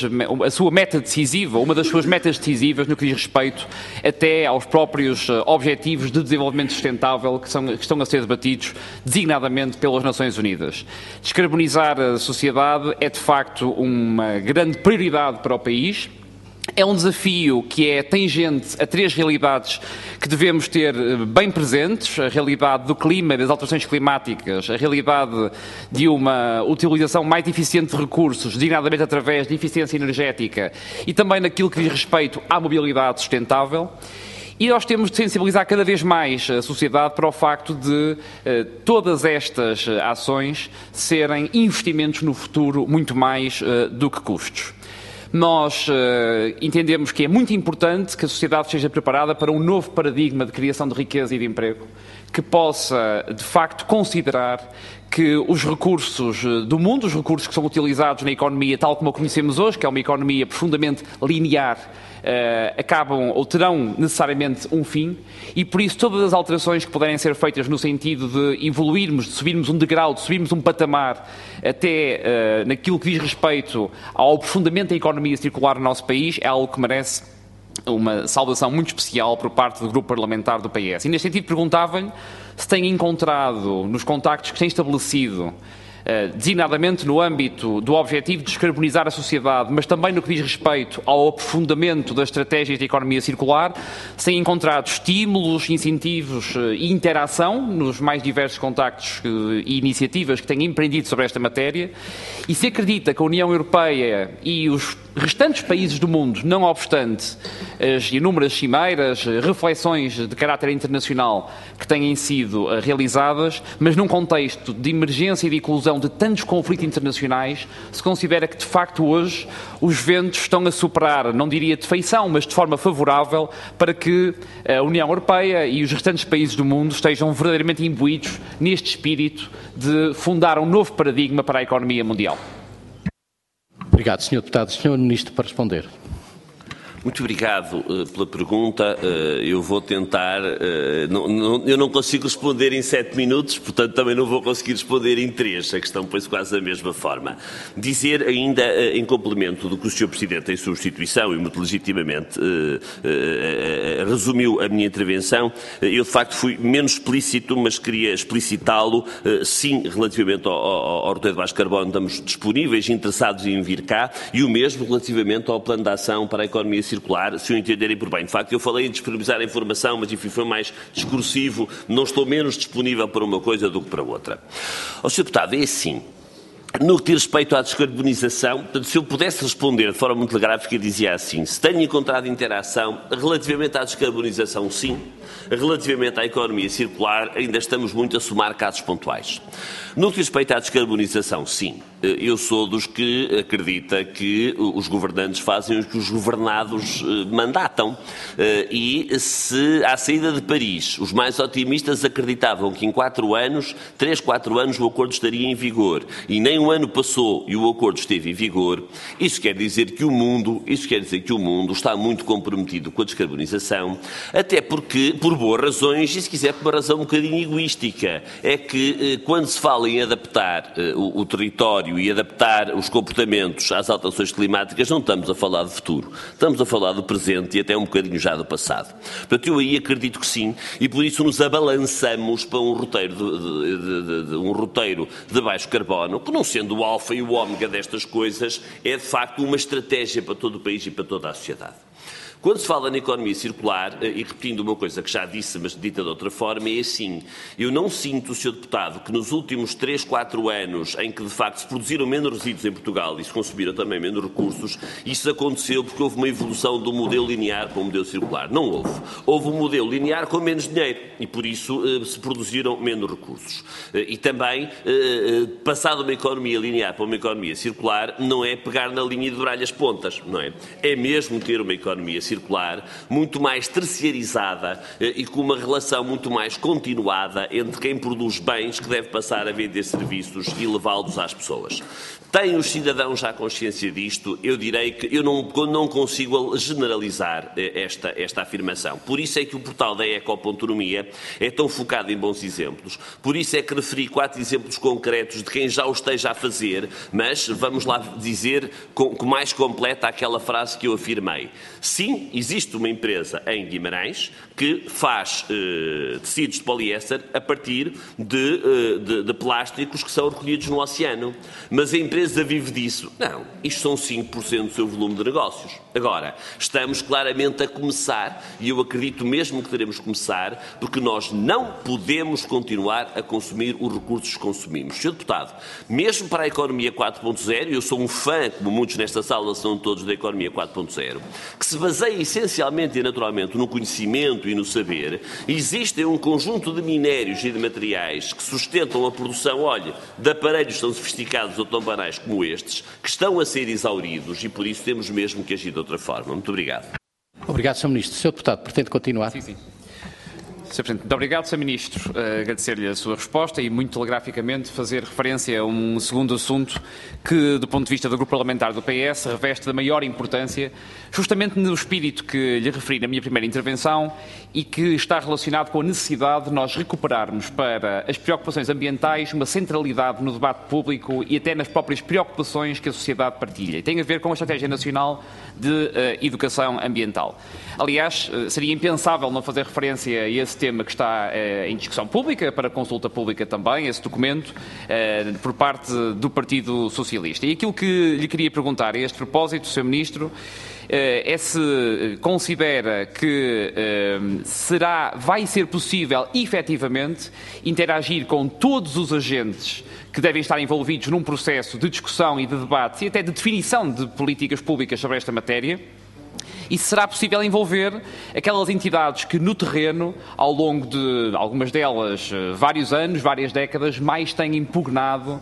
sua meta decisiva, uma das suas metas decisivas no que diz respeito até aos próprios objetivos de desenvolvimento sustentável que estão a ser debatidos designadamente pelas Nações Unidas. Descarbonizar a sociedade é de facto uma grande prioridade para o país. É um desafio que é tangente a três realidades que devemos ter bem presentes: a realidade do clima e das alterações climáticas, a realidade de uma utilização mais eficiente de recursos, designadamente através de eficiência energética, e também naquilo que diz respeito à mobilidade sustentável. E nós temos de sensibilizar cada vez mais a sociedade para o facto de todas estas ações serem investimentos no futuro muito mais do que custos. Nós entendemos que é muito importante que a sociedade esteja preparada para um novo paradigma de criação de riqueza e de emprego, que possa, de facto, considerar que os recursos do mundo, os recursos que são utilizados na economia tal como a conhecemos hoje, que é uma economia profundamente linear, acabam ou terão necessariamente um fim, e por isso todas as alterações que puderem ser feitas no sentido de evoluirmos, de subirmos um degrau, de subirmos um patamar até naquilo que diz respeito ao aprofundamento da economia circular no nosso país, é algo que merece uma saudação muito especial por parte do Grupo Parlamentar do PS. E neste sentido perguntava-lhe se tem encontrado nos contactos que tem estabelecido, designadamente no âmbito do objetivo de descarbonizar a sociedade, mas também no que diz respeito ao aprofundamento das estratégias de economia circular, se tem encontrado estímulos, incentivos e interação nos mais diversos contactos e iniciativas que têm empreendido sobre esta matéria, e se acredita que a União Europeia e os restantes países do mundo, não obstante as inúmeras cimeiras, reflexões de caráter internacional que têm sido realizadas, mas num contexto de emergência e de eclosão de tantos conflitos internacionais, se considera que, de facto, hoje os ventos estão a superar, não diria de feição, mas de forma favorável para que a União Europeia e os restantes países do mundo estejam verdadeiramente imbuídos neste espírito de fundar um novo paradigma para a economia mundial. Obrigado, Sr. Deputado. Sr. Ministro, para responder. Muito obrigado pela pergunta. Eu vou tentar. Eu não consigo responder em 7 minutos, portanto também não vou conseguir responder em 3. A questão põe-se quase da mesma forma. Dizer ainda, em complemento do que o Sr. Presidente, em substituição e muito legitimamente resumiu a minha intervenção, eu de facto fui menos explícito, mas queria explicitá-lo. Sim, relativamente ao roteiro de baixo carbono, estamos disponíveis, interessados em vir cá, e o mesmo relativamente ao plano de ação para a economia circular, se o entenderem por bem. De facto, eu falei em disponibilizar a informação, mas enfim, foi mais discursivo, não estou menos disponível para uma coisa do que para outra. Ó, Sr. Deputado, é assim. No que diz respeito à descarbonização, portanto, se eu pudesse responder de forma muito telegráfica, dizia assim: se tenho encontrado interação relativamente à descarbonização, sim. Relativamente à economia circular, ainda estamos muito a somar casos pontuais. No que diz respeito à descarbonização, sim. Eu sou dos que acredita que os governantes fazem o que os governados mandatam. E se, à saída de Paris, os mais otimistas acreditavam que em 3, 4 anos, o acordo estaria em vigor, e nem um ano passou e o acordo esteve em vigor, isso quer dizer que o mundo está muito comprometido com a descarbonização, até porque, por boas razões, e se quiser por uma razão um bocadinho egoística, é que quando se fala em adaptar o território e adaptar os comportamentos às alterações climáticas, não estamos a falar de futuro, estamos a falar do presente e até um bocadinho já do passado. Portanto, eu aí acredito que sim, e por isso nos abalançamos para um roteiro de baixo carbono, que não sendo o alfa e o ômega destas coisas, é de facto uma estratégia para todo o país e para toda a sociedade. Quando se fala na economia circular, e repetindo uma coisa que já disse, mas dita de outra forma, é assim: eu não sinto, Sr. Deputado, que nos últimos 3, 4 anos, em que de facto se produziram menos resíduos em Portugal e se consumiram também menos recursos, isso aconteceu porque houve uma evolução do modelo linear para o modelo circular. Não houve. Houve um modelo linear com menos dinheiro e por isso se produziram menos recursos. E também, passar de uma economia linear para uma economia circular, não é pegar na linha e dobrar as pontas, não é? É mesmo ter uma economia circular muito mais terciarizada e com uma relação muito mais continuada entre quem produz bens que deve passar a vender serviços e levá-los às pessoas. Têm os cidadãos já consciência disto? Eu direi que eu não consigo generalizar esta afirmação. Por isso é que o portal da Ecopontonomia é tão focado em bons exemplos. Por isso é que referi 4 exemplos concretos de quem já o esteja a fazer, mas vamos lá dizer com mais completa aquela frase que eu afirmei. Sim, existe uma empresa em Guimarães que faz tecidos de poliéster a partir de plásticos que são recolhidos no oceano. Mas a empresa vive disso? Não. Isto são 5% do seu volume de negócios. Agora, estamos claramente a começar, e eu acredito mesmo que teremos que começar, porque nós não podemos continuar a consumir os recursos que consumimos. Sr. Deputado, mesmo para a economia 4.0, eu sou um fã, como muitos nesta sala são todos da economia 4.0, que se baseia essencialmente e naturalmente no conhecimento e no saber, existem um conjunto de minérios e de materiais que sustentam a produção, de aparelhos tão sofisticados ou tão banais como estes, que estão a ser exauridos e por isso temos mesmo que agir de outra forma. Muito obrigado. Obrigado, Sr. Ministro. Sr. Deputado, pretende continuar? Sim. Sr. Presidente, muito obrigado, Sr. Ministro. Agradecer-lhe a sua resposta e, muito telegraficamente, fazer referência a um segundo assunto que, do ponto de vista do Grupo Parlamentar do PS, reveste da maior importância, justamente no espírito que lhe referi na minha primeira intervenção e que está relacionado com a necessidade de nós recuperarmos para as preocupações ambientais uma centralidade no debate público e até nas próprias preocupações que a sociedade partilha. E tem a ver com a Estratégia Nacional de Educação Ambiental. Aliás, seria impensável não fazer referência a esse tema que está em discussão pública, para consulta pública também, esse documento, por parte do Partido Socialista. E aquilo que lhe queria perguntar a este propósito, Sr. Ministro, é se considera que vai ser possível, efetivamente, interagir com todos os agentes que devem estar envolvidos num processo de discussão e de debate e até de definição de políticas públicas sobre esta matéria. E será possível envolver aquelas entidades que no terreno, ao longo de algumas delas vários anos, várias décadas, mais têm impugnado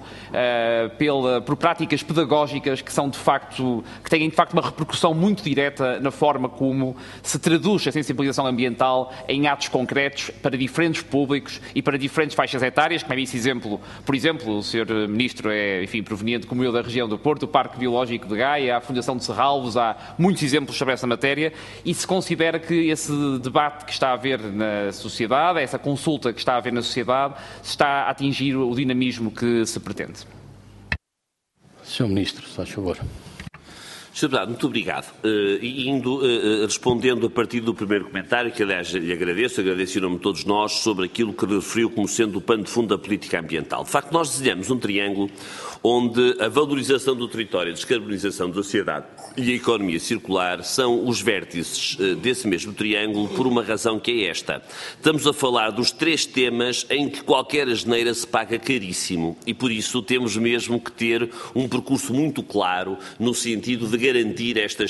por práticas pedagógicas que têm de facto uma repercussão muito direta na forma como se traduz a sensibilização ambiental em atos concretos para diferentes públicos e para diferentes faixas etárias, como é esse exemplo. Por exemplo, o Sr. Ministro é, proveniente como eu da região do Porto, o Parque Biológico de Gaia, a Fundação de Serralvos, há muitos exemplos sobre essa matéria e se considera que esse debate que está a haver na sociedade, essa consulta que está a haver na sociedade, está a atingir o dinamismo que se pretende. Sr. Ministro, se faz favor. Sr. Deputado, muito obrigado. Respondendo a partir do primeiro comentário, que aliás lhe agradeço em nome de todos nós, sobre aquilo que referiu como sendo o pano de fundo da política ambiental. De facto, nós desenhamos um triângulo onde a valorização do território, a descarbonização da sociedade e a economia circular são os vértices desse mesmo triângulo por uma razão que é esta. Estamos a falar dos 3 temas em que qualquer asneira se paga caríssimo e por isso temos mesmo que ter um percurso muito claro no sentido de garantir esta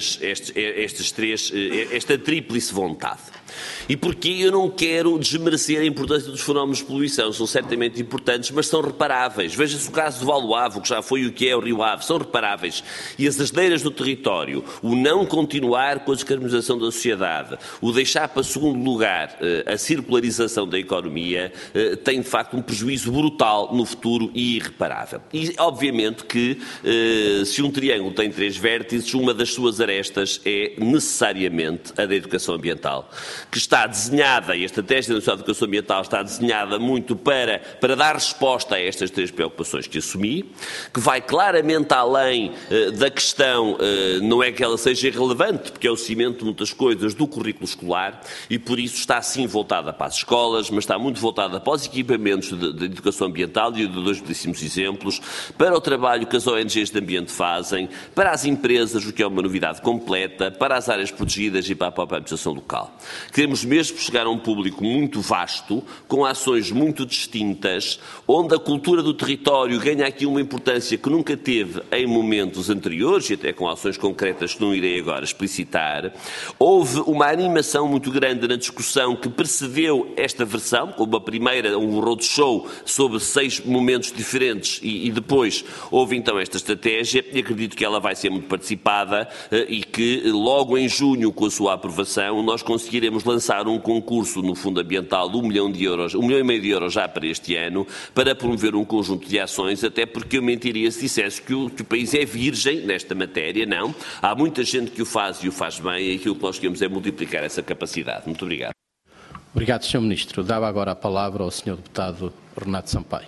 tríplice vontade. E porque eu não quero desmerecer a importância dos fenómenos de poluição, são certamente importantes, mas são reparáveis. Veja-se o caso do Valo Avo, que já foi o que é o Rio Ave, são reparáveis. E as asneiras do território, o não continuar com a descarbonização da sociedade, o deixar para segundo lugar a circularização da economia, tem de facto um prejuízo brutal no futuro e irreparável. E obviamente que se um triângulo tem 3 vértices, uma das suas arestas é necessariamente a da educação ambiental, que está desenhada, e a Estratégia Nacional de Educação Ambiental está desenhada muito para dar resposta a estas 3 preocupações que assumi, que vai claramente além da questão, não é que ela seja irrelevante, porque é o cimento de muitas coisas do currículo escolar, e por isso está sim voltada para as escolas, mas está muito voltada para os equipamentos de educação ambiental, e eu dou 2 belíssimos exemplos, para o trabalho que as ONGs de ambiente fazem, para as empresas, o que é uma novidade completa, para as áreas protegidas e para a própria administração local. Queremos mesmo chegar a um público muito vasto, com ações muito distintas, onde a cultura do território ganha aqui uma importância que nunca teve em momentos anteriores, e até com ações concretas que não irei agora explicitar. Houve uma animação muito grande na discussão que precedeu esta versão, como a primeira, um roadshow sobre 6 momentos diferentes, e depois houve então esta estratégia, e acredito que ela vai ser muito participada e que logo em junho, com a sua aprovação, nós conseguiremos lançar um concurso no Fundo Ambiental de 1,5 milhão de euros já para este ano, para promover um conjunto de ações, até porque eu mentiria se dissesse que o país é virgem nesta matéria. Não. Há muita gente que o faz e o faz bem, e aquilo que nós queremos é multiplicar essa capacidade. Muito obrigado. Obrigado, Sr. Ministro. Dava agora a palavra ao Sr. Deputado Renato Sampaio.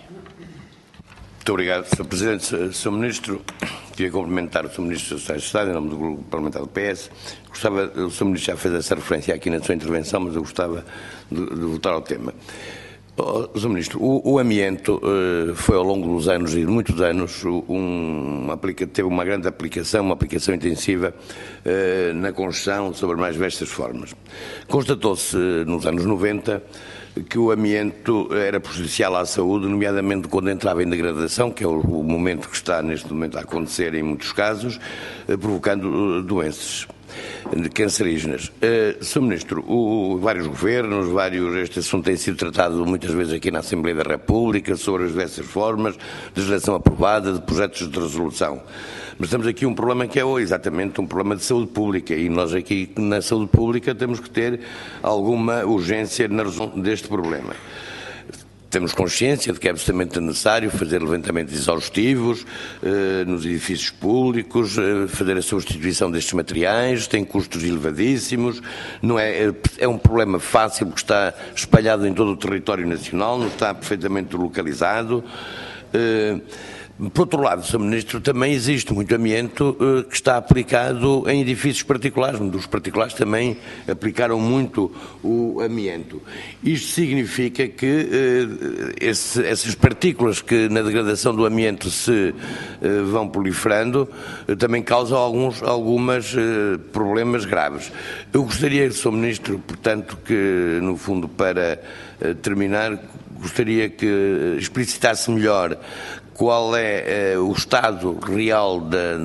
Muito obrigado, Sr. Presidente. Sr. Ministro, queria cumprimentar o Sr. Ministro do Estado, em nome do Grupo Parlamentar do PS. O Sr. Ministro já fez essa referência aqui na sua intervenção, mas eu gostava de voltar ao tema. Sr. Ministro, o amianto foi ao longo dos anos e de muitos anos teve uma grande aplicação, uma aplicação intensiva na construção sobre as mais diversas formas. Constatou-se nos anos 90 que o amianto era prejudicial à saúde, nomeadamente quando entrava em degradação, que é o momento que está neste momento a acontecer em muitos casos, provocando doenças cancerígenas. Sr. Ministro, vários governos, este assunto tem sido tratado muitas vezes aqui na Assembleia da República, sobre as diversas formas de legislação aprovada, de projetos de resolução. Mas temos aqui um problema que é exatamente um problema de saúde pública, e nós aqui na saúde pública temos que ter alguma urgência na resolução deste problema. Temos consciência de que é absolutamente necessário fazer levantamentos exaustivos nos edifícios públicos, fazer a substituição destes materiais, tem custos elevadíssimos, não é um problema fácil porque está espalhado em todo o território nacional, não está perfeitamente localizado. Por outro lado, Sr. Ministro, também existe muito amianto que está aplicado em edifícios particulares, onde os particulares também aplicaram muito o amianto. Isto significa que essas partículas que na degradação do amianto se vão proliferando também causam alguns problemas graves. Eu gostaria, Sr. Ministro, portanto, que, no fundo, para terminar, gostaria que explicitasse melhor qual é o estado real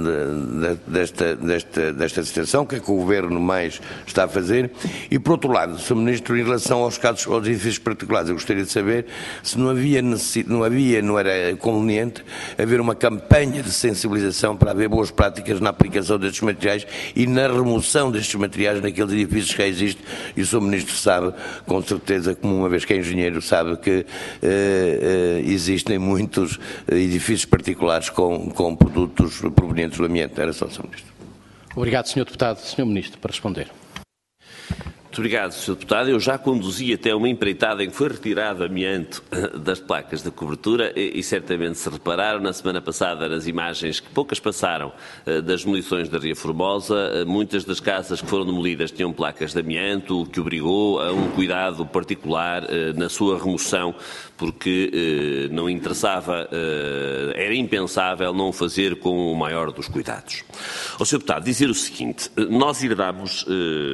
desta situação, o que é que o Governo mais está a fazer, e por outro lado, Sr. Ministro, em relação aos edifícios particulares, eu gostaria de saber se não era conveniente haver uma campanha de sensibilização para haver boas práticas na aplicação destes materiais e na remoção destes materiais naqueles edifícios que já existem, e o Sr. Ministro sabe, com certeza, como uma vez que é engenheiro, sabe que existem muitos edifícios particulares com produtos provenientes do amianto. Era só, Sr. Ministro. Obrigado, Sr. Deputado. Sr. Ministro, para responder. Muito obrigado, Sr. Deputado. Eu já conduzi até uma empreitada em que foi retirado amianto das placas de cobertura e certamente se repararam na semana passada nas imagens que poucas passaram das demolições da Ria Formosa. Muitas das casas que foram demolidas tinham placas de amianto, o que obrigou a um cuidado particular na sua remoção, porque não interessava, era impensável não o fazer com o maior dos cuidados. Ao Sr. Deputado, dizer o seguinte: nós herdamos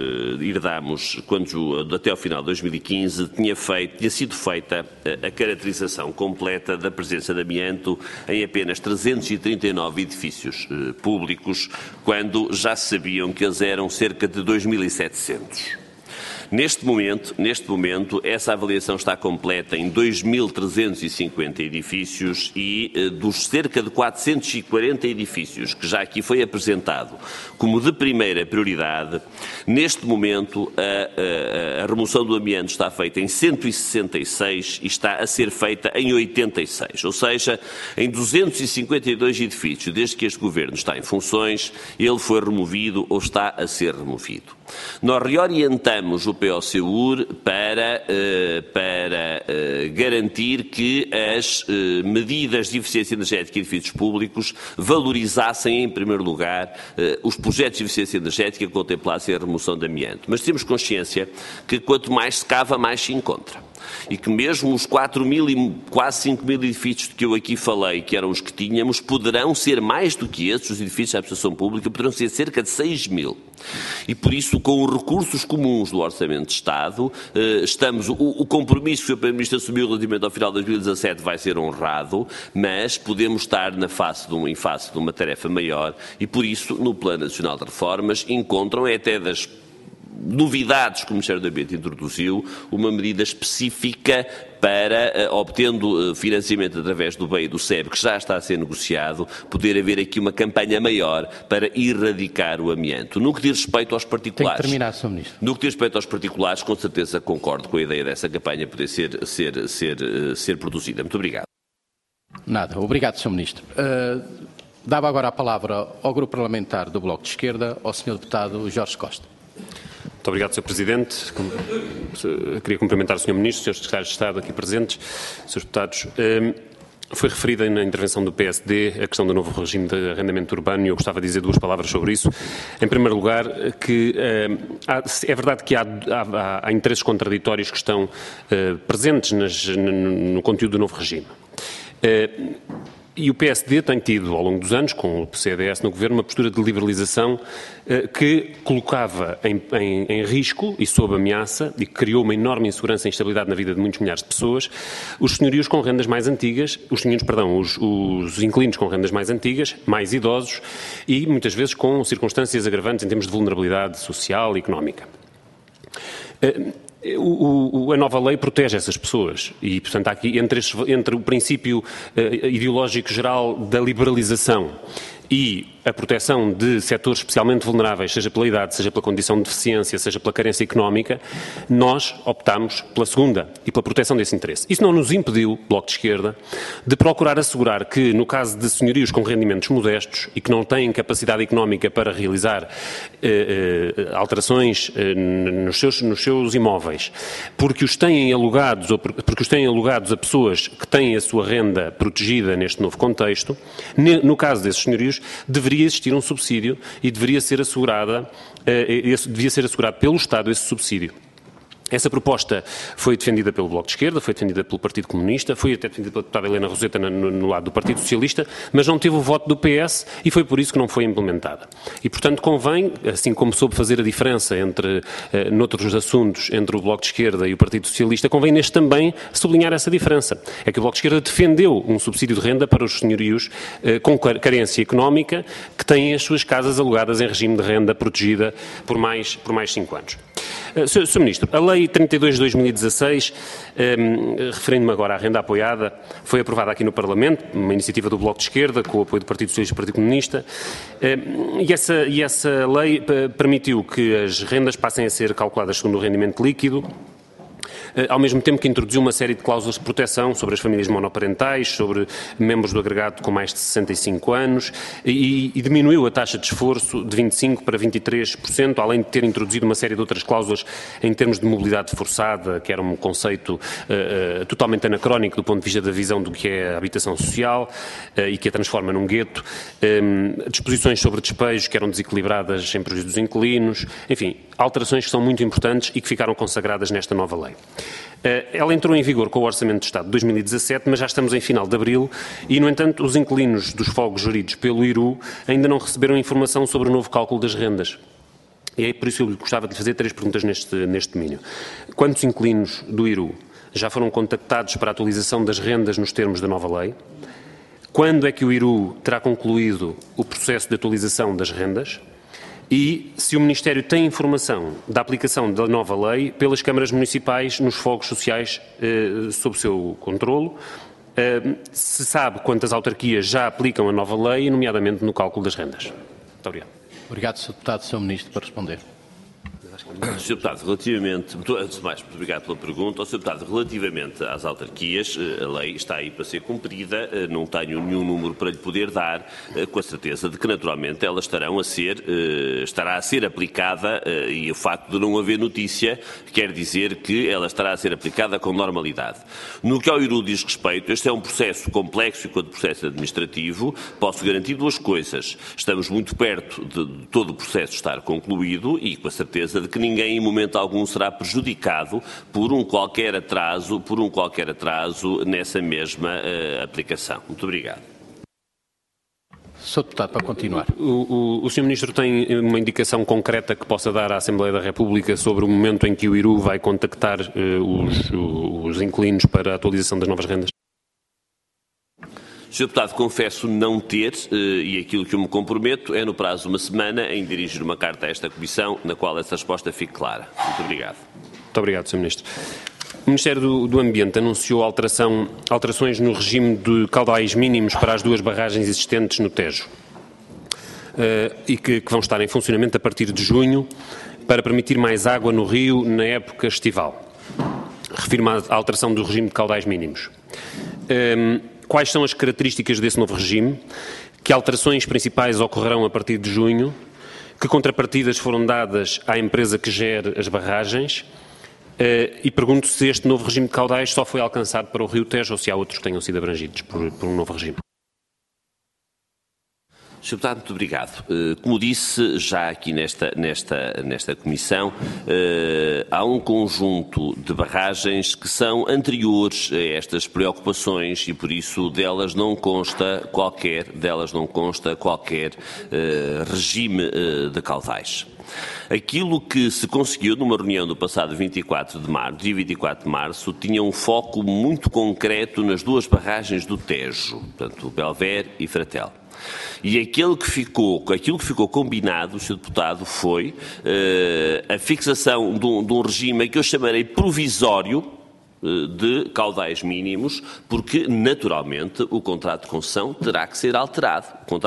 quando até ao final de 2015 tinha sido feita a caracterização completa da presença de amianto em apenas 339 edifícios públicos, quando já se sabiam que eles eram cerca de 2.700. Neste momento, essa avaliação está completa em 2.350 edifícios e dos cerca de 440 edifícios que já aqui foi apresentado como de primeira prioridade, neste momento a remoção do amianto está feita em 166 e está a ser feita em 86, ou seja, em 252 edifícios, desde que este Governo está em funções, ele foi removido ou está a ser removido. Nós reorientamos o PO-SEUR para garantir que as medidas de eficiência energética em edifícios públicos valorizassem, em primeiro lugar, os projetos de eficiência energética que contemplassem a remoção de amianto. Mas temos consciência que quanto mais se cava, mais se encontra. E que mesmo os 4.000 e quase 5.000 edifícios de que eu aqui falei, que eram os que tínhamos, poderão ser mais do que esses, os edifícios da administração pública, poderão ser cerca de 6.000. E por isso, com os recursos comuns do Orçamento de Estado, o compromisso que o Primeiro-Ministro assumiu relativamente ao final de 2017 vai ser honrado, mas podemos estar em face de uma tarefa maior e, por isso, no Plano Nacional de Reformas, encontram até das novidades que o Ministério do Ambiente introduziu, uma medida específica para, obtendo financiamento através do BEI e do SEB, que já está a ser negociado, poder haver aqui uma campanha maior para erradicar o amianto. No que diz respeito aos particulares... Tem que terminar, Sr. Ministro. No que diz respeito aos particulares, com certeza concordo com a ideia dessa campanha poder ser produzida. Muito obrigado. Nada. Obrigado, Sr. Ministro. Dava agora a palavra ao Grupo Parlamentar do Bloco de Esquerda, ao Sr. Deputado Jorge Costa. Muito obrigado, Sr. Presidente. Queria cumprimentar o Sr. Ministro, Srs. Secretários de Estado aqui presentes, Srs. Deputados. Foi referida na intervenção do PSD a questão do novo regime de arrendamento urbano e eu gostava de dizer duas palavras sobre isso. Em primeiro lugar, que é verdade que há interesses contraditórios que estão presentes no conteúdo do novo regime. E o PSD tem tido, ao longo dos anos, com o CDS no Governo, uma postura de liberalização que colocava em risco e sob ameaça e que criou uma enorme insegurança e instabilidade na vida de muitos milhares de pessoas, os senhorios com rendas mais antigas, os inquilinos com rendas mais antigas, mais idosos e, muitas vezes, com circunstâncias agravantes em termos de vulnerabilidade social e económica. A nova lei protege essas pessoas e, portanto, há aqui entre o princípio ideológico geral da liberalização e a proteção de setores especialmente vulneráveis, seja pela idade, seja pela condição de deficiência, seja pela carência económica, nós optámos pela segunda e pela proteção desse interesse. Isso não nos impediu, Bloco de Esquerda, de procurar assegurar que, no caso de senhorios com rendimentos modestos e que não têm capacidade económica para realizar alterações nos seus imóveis, porque os têm alugados a pessoas que têm a sua renda protegida neste novo contexto, no caso desses senhorios, deveria existir um subsídio e devia ser assegurado pelo Estado esse subsídio. Essa proposta foi defendida pelo Bloco de Esquerda, foi defendida pelo Partido Comunista, foi até defendida pela deputada Helena Roseta no lado do Partido Socialista, mas não teve o voto do PS e foi por isso que não foi implementada. E, portanto, convém, assim como soube fazer a diferença noutros assuntos, entre o Bloco de Esquerda e o Partido Socialista, convém neste também sublinhar essa diferença. É que o Bloco de Esquerda defendeu um subsídio de renda para os senhorios com carência económica que têm as suas casas alugadas em regime de renda protegida por mais 5 anos. Sr. Ministro, a Lei 32 de 2016, referindo-me agora à renda apoiada, foi aprovada aqui no Parlamento, uma iniciativa do Bloco de Esquerda, com o apoio do Partido Socialista e do Partido Comunista, e essa lei permitiu que as rendas passem a ser calculadas segundo o rendimento líquido, ao mesmo tempo que introduziu uma série de cláusulas de proteção sobre as famílias monoparentais, sobre membros do agregado com mais de 65 anos e diminuiu a taxa de esforço de 25% para 23%, além de ter introduzido uma série de outras cláusulas em termos de mobilidade forçada, que era um conceito totalmente anacrónico do ponto de vista da visão do que é a habitação social e que a transforma num gueto, disposições sobre despejos que eram desequilibradas em prejuízo dos inquilinos, enfim, alterações que são muito importantes e que ficaram consagradas nesta nova lei. Ela entrou em vigor com o Orçamento de Estado de 2017, mas já estamos em final de abril e, no entanto, os inquilinos dos fogos geridos pelo IRU ainda não receberam informação sobre o novo cálculo das rendas. E é por isso que eu gostava de fazer 3 perguntas neste domínio. Quantos inquilinos do IRU já foram contactados para a atualização das rendas nos termos da nova lei? Quando é que o IRU terá concluído o processo de atualização das rendas? E se o Ministério tem informação da aplicação da nova lei pelas câmaras municipais nos fogos sociais sob o seu controlo, se sabe quantas autarquias já aplicam a nova lei, nomeadamente no cálculo das rendas. Muito obrigado. Obrigado, Sr. Deputado. Sr. Ministro, para responder. Sr. Deputado, relativamente, antes de mais, muito obrigado pela pergunta. Sr. Deputado, relativamente às autarquias, a lei está aí para ser cumprida, não tenho nenhum número para lhe poder dar, com a certeza de que, naturalmente, ela estará a ser aplicada, e o facto de não haver notícia quer dizer que ela estará a ser aplicada com normalidade. No que ao IRU diz respeito, este é um processo complexo enquanto processo administrativo. Posso garantir 2 coisas. Estamos muito perto de todo o processo estar concluído e com a certeza de que ninguém em momento algum será prejudicado por um qualquer atraso nessa mesma aplicação. Muito obrigado. Sr. Deputado, para continuar. O Sr. Ministro tem uma indicação concreta que possa dar à Assembleia da República sobre o momento em que o IRU vai contactar os inquilinos para a atualização das novas rendas? Sr. Deputado, confesso não ter, e aquilo que eu me comprometo é, no prazo de uma semana, em dirigir uma carta a esta Comissão, na qual essa resposta fique clara. Muito obrigado. Muito obrigado, Sr. Ministro. O Ministério do Ambiente anunciou alterações no regime de caudais mínimos para as 2 barragens existentes no Tejo e que vão estar em funcionamento a partir de junho para permitir mais água no rio na época estival. Refiro-me à alteração do regime de caudais mínimos. Quais são as características desse novo regime? Que alterações principais ocorrerão a partir de junho? Que contrapartidas foram dadas à empresa que gera as barragens? E pergunto se este novo regime de caudais só foi alcançado para o Rio Tejo ou se há outros que tenham sido abrangidos por um novo regime. Sr. Deputado, muito obrigado. Como disse já aqui nesta Comissão, há um conjunto de barragens que são anteriores a estas preocupações e, por isso, delas não consta qualquer regime de caudais. Aquilo que se conseguiu numa reunião do passado dia 24 de março, tinha um foco muito concreto nas 2 barragens do Tejo, portanto, Belver e Fratel. E aquilo que ficou combinado, Sr. Deputado, foi a fixação de um regime que eu chamarei provisório de caudais mínimos, porque, naturalmente, o contrato de concessão terá que ser alterado.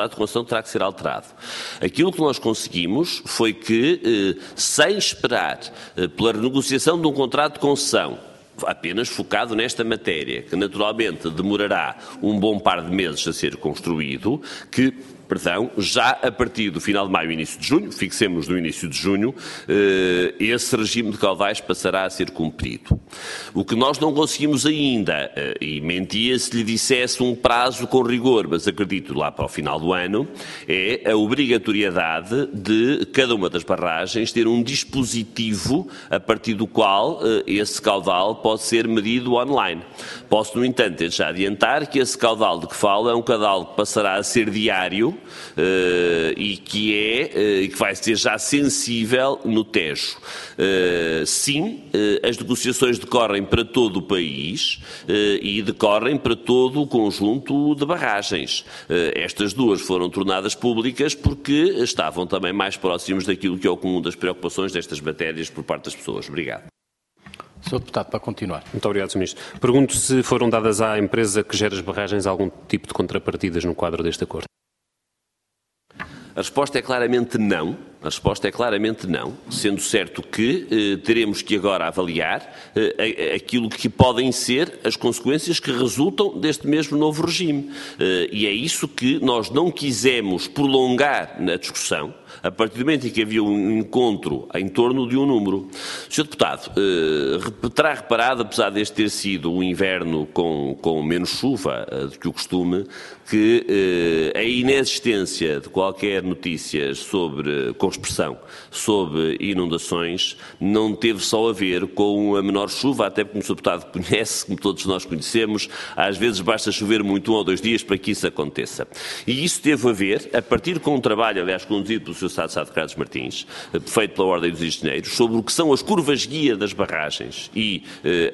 Aquilo que nós conseguimos foi que, sem esperar pela renegociação de um contrato de concessão, apenas focado nesta matéria, que naturalmente demorará um bom par de meses a ser construído, já a partir do final de maio e início de junho, fixemos no início de junho, esse regime de caudais passará a ser cumprido. O que nós não conseguimos ainda, e mentia se lhe dissesse um prazo com rigor, mas acredito lá para o final do ano, é a obrigatoriedade de cada uma das barragens ter um dispositivo a partir do qual esse caudal pode ser medido online. Posso, no entanto, já adiantar que esse caudal de que falo é um caudal que passará a ser diário, e que vai ser já sensível no Tejo. Sim, as negociações decorrem para todo o país e decorrem para todo o conjunto de barragens. Estas 2 foram tornadas públicas porque estavam também mais próximos daquilo que é o comum das preocupações destas matérias por parte das pessoas. Obrigado. Sr. Deputado, para continuar. Muito obrigado, Sr. Ministro. Pergunto se foram dadas à empresa que gera as barragens algum tipo de contrapartidas no quadro deste acordo. A resposta é claramente não. A resposta é claramente não, sendo certo que teremos que agora avaliar aquilo que podem ser as consequências que resultam deste mesmo novo regime. E é isso que nós não quisemos prolongar na discussão, a partir do momento em que havia um encontro em torno de um número. Sr. Deputado, terá reparado, apesar deste ter sido um inverno com menos chuva do que o costume, que a inexistência de qualquer notícia com expressão sobre inundações não teve só a ver com a menor chuva, até porque o Sr. Deputado conhece, como todos nós conhecemos, às vezes basta chover muito 1 ou 2 dias para que isso aconteça. E isso teve a ver, a partir com um trabalho, aliás, conduzido pelo Sr. Estado de Estado Carlos Martins, feito pela Ordem dos Engenheiros, sobre o que são as curvas-guia das barragens e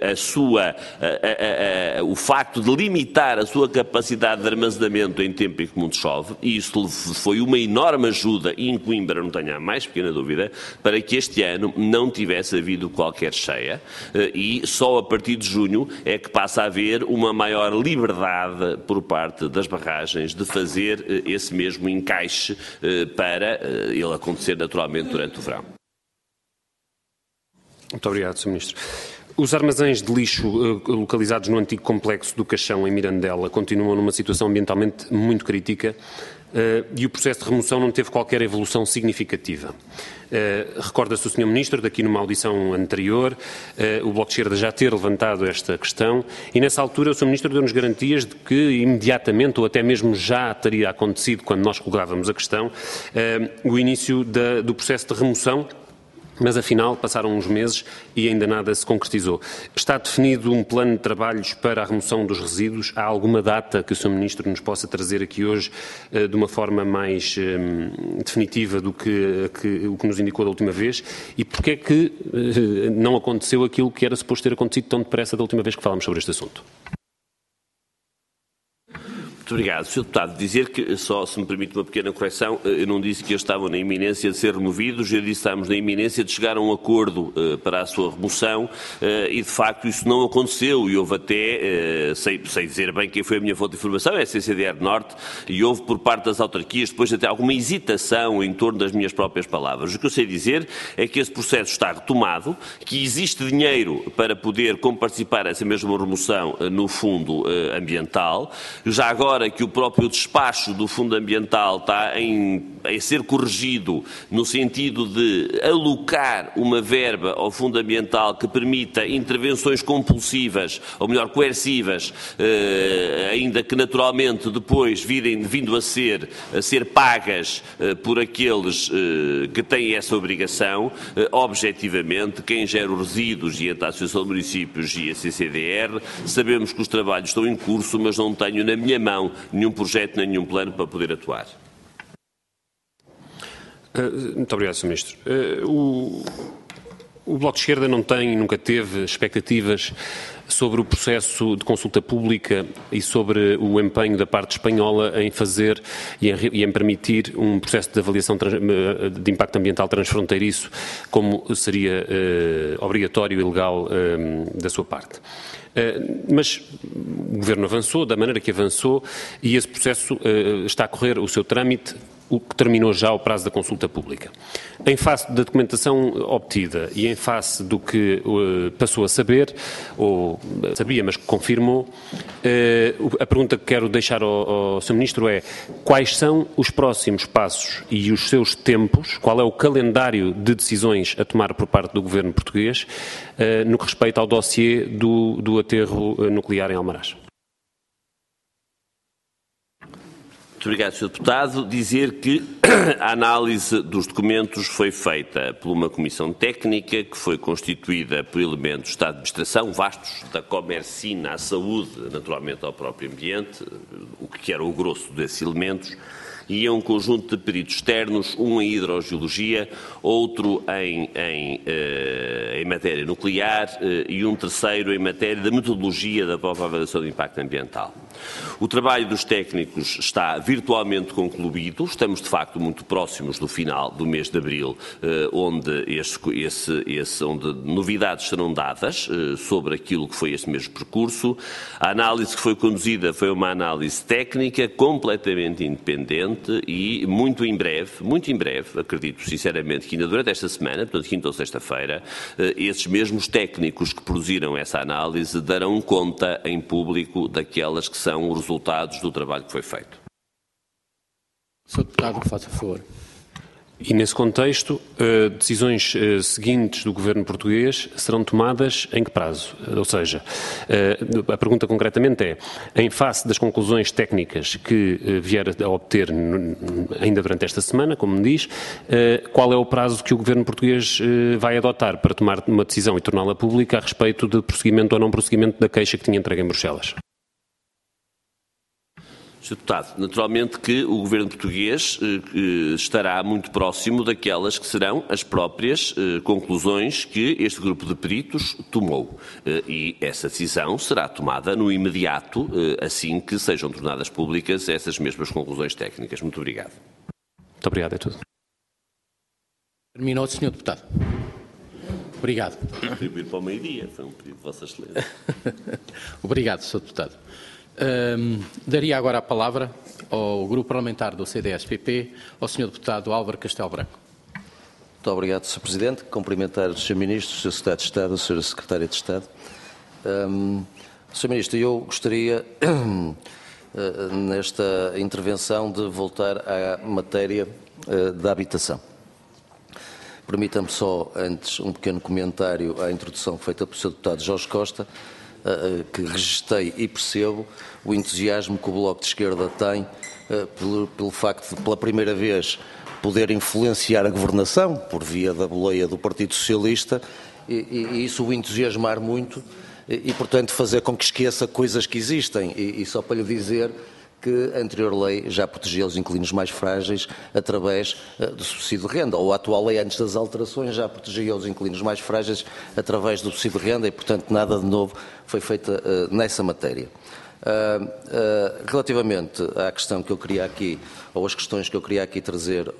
o facto de limitar a sua capacidade de armazenamento em tempo em que muito chove, e isso foi uma enorme ajuda, e em Coimbra não tenho a mais pequena dúvida, para que este ano não tivesse havido qualquer cheia, e só a partir de junho é que passa a haver uma maior liberdade por parte das barragens de fazer esse mesmo encaixe para ele acontecer naturalmente durante o verão. Muito obrigado, Sr. Ministro. Os armazéns de lixo localizados no antigo complexo do Caixão, em Mirandela, continuam numa situação ambientalmente muito crítica e o processo de remoção não teve qualquer evolução significativa. Recorda-se o Sr. Ministro, daqui numa audição anterior, o Bloco de Esquerda já ter levantado esta questão e nessa altura o Sr. Ministro deu-nos garantias de que imediatamente ou até mesmo já teria acontecido, quando nós colocávamos a questão, o início do processo de remoção. Mas, afinal, passaram uns meses e ainda nada se concretizou. Está definido um plano de trabalhos para a remoção dos resíduos? Há alguma data que o Sr. Ministro nos possa trazer aqui hoje de uma forma mais definitiva do que o que nos indicou da última vez? E porquê é que não aconteceu aquilo que era suposto ter acontecido tão depressa da última vez que falámos sobre este assunto? Muito obrigado. Sr. Deputado, dizer que, só se me permite uma pequena correção, eu não disse que eles estavam na iminência de ser removidos, eu disse que estávamos na iminência de chegar a um acordo para a sua remoção e, de facto, isso não aconteceu e houve até, sei dizer bem quem foi a minha fonte de informação, é a CCDR Norte, e houve por parte das autarquias depois até alguma hesitação em torno das minhas próprias palavras. O que eu sei dizer é que esse processo está retomado, que existe dinheiro para poder comparticipar essa mesma remoção no fundo ambiental, já agora que o próprio despacho do Fundo Ambiental está a ser corrigido no sentido de alocar uma verba ao Fundo Ambiental que permita intervenções compulsivas, ou melhor, coercivas, ainda que naturalmente depois vindo a ser pagas por aqueles que têm essa obrigação, objetivamente, quem gera os resíduos e a Associação de Municípios e a CCDR, sabemos que os trabalhos estão em curso, mas não tenho na minha mão nenhum projeto, nenhum plano para poder atuar. Muito obrigado, Sr. Ministro. O Bloco de Esquerda não tem, nunca teve expectativas sobre o processo de consulta pública e sobre o empenho da parte espanhola em fazer e em permitir um processo de avaliação de impacto ambiental transfronteiriço, como seria obrigatório e legal da sua parte. Mas o Governo avançou da maneira que avançou e esse processo está a correr o seu trâmite, o que terminou já o prazo da consulta pública. Em face da documentação obtida e em face do que passou a saber, ou sabia, mas que confirmou, a pergunta que quero deixar ao Sr. Ministro é: quais são os próximos passos e os seus tempos, qual é o calendário de decisões a tomar por parte do Governo português no que respeita ao dossiê do aterro nuclear em Almaraz? Muito obrigado, Sr. Deputado. Dizer que a análise dos documentos foi feita por uma comissão técnica que foi constituída por elementos da administração, vastos, da Comercina à saúde, naturalmente ao próprio ambiente, o que era o grosso desses elementos, e é um conjunto de peritos externos, um em hidrogeologia, outro em matéria nuclear e um terceiro em matéria da metodologia da própria avaliação de impacto ambiental. O trabalho dos técnicos está virtualmente concluído, estamos de facto muito próximos do final do mês de abril, onde novidades serão dadas sobre aquilo que foi este mesmo percurso. A análise que foi conduzida foi uma análise técnica, completamente independente e muito em breve, acredito sinceramente que ainda durante esta semana, portanto quinta ou sexta-feira, esses mesmos técnicos que produziram essa análise darão conta em público daquelas que são os resultados do trabalho que foi feito. Sr. Deputado, faça favor. E nesse contexto, decisões seguintes do Governo português serão tomadas em que prazo? Ou seja, a pergunta concretamente é, em face das conclusões técnicas que vier a obter ainda durante esta semana, como me diz, qual é o prazo que o Governo português vai adotar para tomar uma decisão e torná-la pública a respeito de prosseguimento ou não prosseguimento da queixa que tinha entregue em Bruxelas? Sr. Deputado, naturalmente que o Governo português estará muito próximo daquelas que serão as próprias conclusões que este grupo de peritos tomou. E essa decisão será tomada no imediato, assim que sejam tornadas públicas essas mesmas conclusões técnicas. Muito obrigado. Muito obrigado, é tudo. Terminou, Sr. Deputado. Obrigado. Contribuir para o meio-dia, foi um pedido de Vossa Excelência. Obrigado, Sr. Deputado. Daria agora a palavra ao Grupo Parlamentar do CDS-PP, ao Sr. Deputado Álvaro Castelo Branco. Muito obrigado, Sr. Presidente. Cumprimentar o Sr. Ministro, o Sr. Secretário de Estado, a Sra. Secretária de Estado. Sr. Ministro, eu gostaria, nesta intervenção, de voltar à matéria da habitação. Permita-me só, antes, um pequeno comentário à introdução feita pelo Sr. Deputado Jorge Costa, que registrei e percebo o entusiasmo que o Bloco de Esquerda tem pelo facto de, pela primeira vez, poder influenciar a governação por via da boleia do Partido Socialista e isso o entusiasmar muito e, portanto, fazer com que esqueça coisas que existem. E só para lhe dizer que a anterior lei já protegia os inquilinos mais frágeis através do subsídio de renda, ou a atual lei, antes das alterações, já protegia os inquilinos mais frágeis através do subsídio de renda e, portanto, nada de novo foi feito nessa matéria. Relativamente à questão que eu queria aqui, ou às questões que eu queria aqui trazer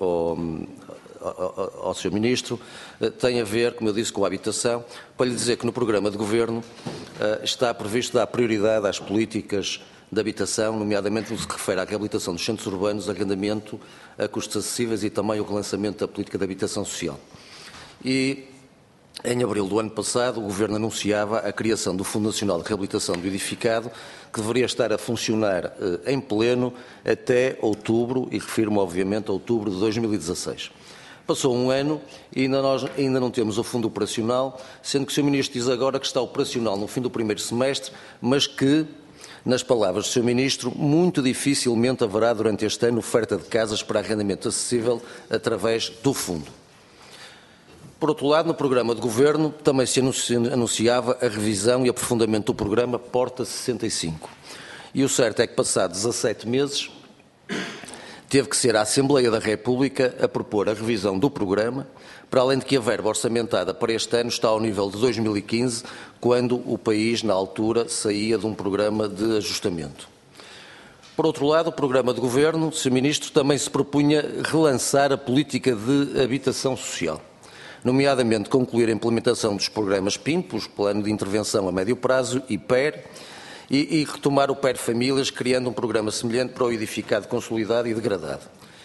ao Sr. Ministro, tem a ver, como eu disse, com a habitação, para lhe dizer que no programa de Governo está previsto dar prioridade às políticas de habitação, nomeadamente no que se refere à reabilitação dos centros urbanos, arrendamento a custos acessíveis e também o relançamento da política de habitação social. E, em abril do ano passado, o Governo anunciava a criação do Fundo Nacional de Reabilitação do Edificado, que deveria estar a funcionar em pleno até outubro, e refiro-me obviamente a outubro de 2016. Passou um ano e ainda não temos o fundo operacional, sendo que o Sr. Ministro diz agora que está operacional no fim do primeiro semestre, mas que, nas palavras do Sr. Ministro, muito dificilmente haverá durante este ano oferta de casas para arrendamento acessível através do fundo. Por outro lado, no programa de Governo também se anunciava a revisão e aprofundamento do programa Porta 65. E o certo é que, passados 17 meses, teve que ser a Assembleia da República a propor a revisão do programa, para além de que a verba orçamentada para este ano está ao nível de 2015, quando o país, na altura, saía de um programa de ajustamento. Por outro lado, o programa de Governo, o Sr. Ministro, também se propunha relançar a política de habitação social, nomeadamente concluir a implementação dos programas PIMP, o Plano de Intervenção a Médio Prazo, e PER, e retomar o PER Famílias, criando um programa semelhante para o edificado consolidado e degradado.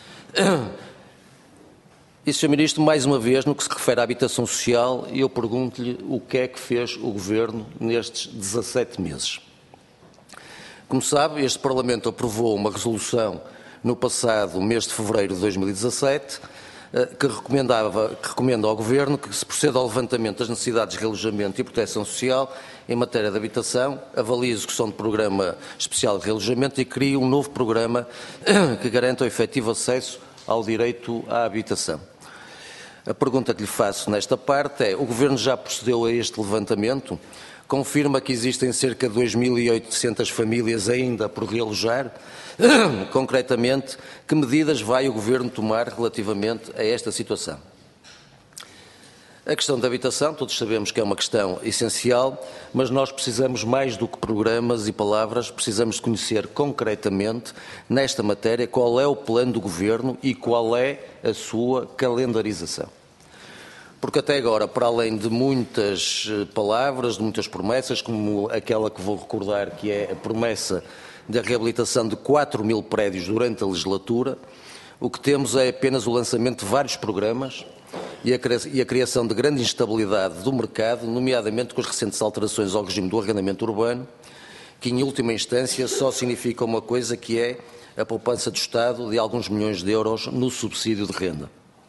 E, Sr. Ministro, mais uma vez, no que se refere à habitação social, eu pergunto-lhe o que é que fez o Governo nestes 17 meses. Como sabe, este Parlamento aprovou uma resolução no passado mês de fevereiro de 2017, que recomenda ao Governo que se proceda ao levantamento das necessidades de realojamento e proteção social em matéria de habitação, avalie a execução de programa especial de realojamento e crie um novo programa que garanta o efetivo acesso ao direito à habitação. A pergunta que lhe faço nesta parte é: o Governo já procedeu a este levantamento? Confirma que existem cerca de 2.800 famílias ainda por realojar? Concretamente, que medidas vai o Governo tomar relativamente a esta situação? A questão da habitação, todos sabemos que é uma questão essencial, mas nós precisamos mais do que programas e palavras, precisamos de conhecer concretamente, nesta matéria, qual é o plano do Governo e qual é a sua calendarização. Porque até agora, para além de muitas palavras, de muitas promessas, como aquela que vou recordar, que é a promessa da reabilitação de 4.000 prédios durante a legislatura, o que temos é apenas o lançamento de vários programas e a criação de grande instabilidade do mercado, nomeadamente com as recentes alterações ao regime do arrendamento urbano, que em última instância só significa uma coisa, que é a poupança do Estado de alguns milhões de euros no subsídio de renda.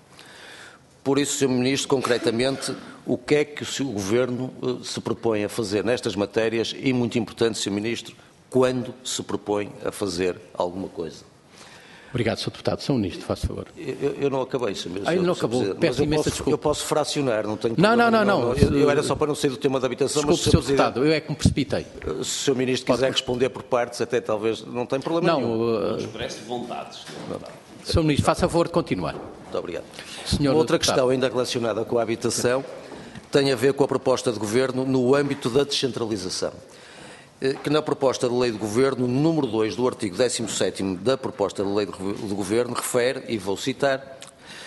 Por isso, Sr. Ministro, concretamente, o que é que o Governo se propõe a fazer nestas matérias e, muito importante, Sr. Ministro, quando se propõe a fazer alguma coisa? Obrigado, Sr. Deputado. Sr. Ministro, faça favor. Eu não acabei, Sr. Ministro. Ainda não acabou. Peço imensa desculpa. Eu posso fracionar, não tenho problema. Não. Eu era só para não sair do tema da habitação. Desculpe, Sr. Deputado, eu é que me precipitei. Se o Sr. Ministro quiser responder por partes, até talvez não tem problema nenhum. Não expresse vontades. Sr. Ministro, faça favor de continuar. Muito obrigado. Senhor Outra deputado. questão ainda relacionada com a habitação tem a ver com a proposta de Governo no âmbito da descentralização, que na proposta de lei do Governo, número 2 do artigo 17º da proposta de lei do Governo, refere, e vou citar,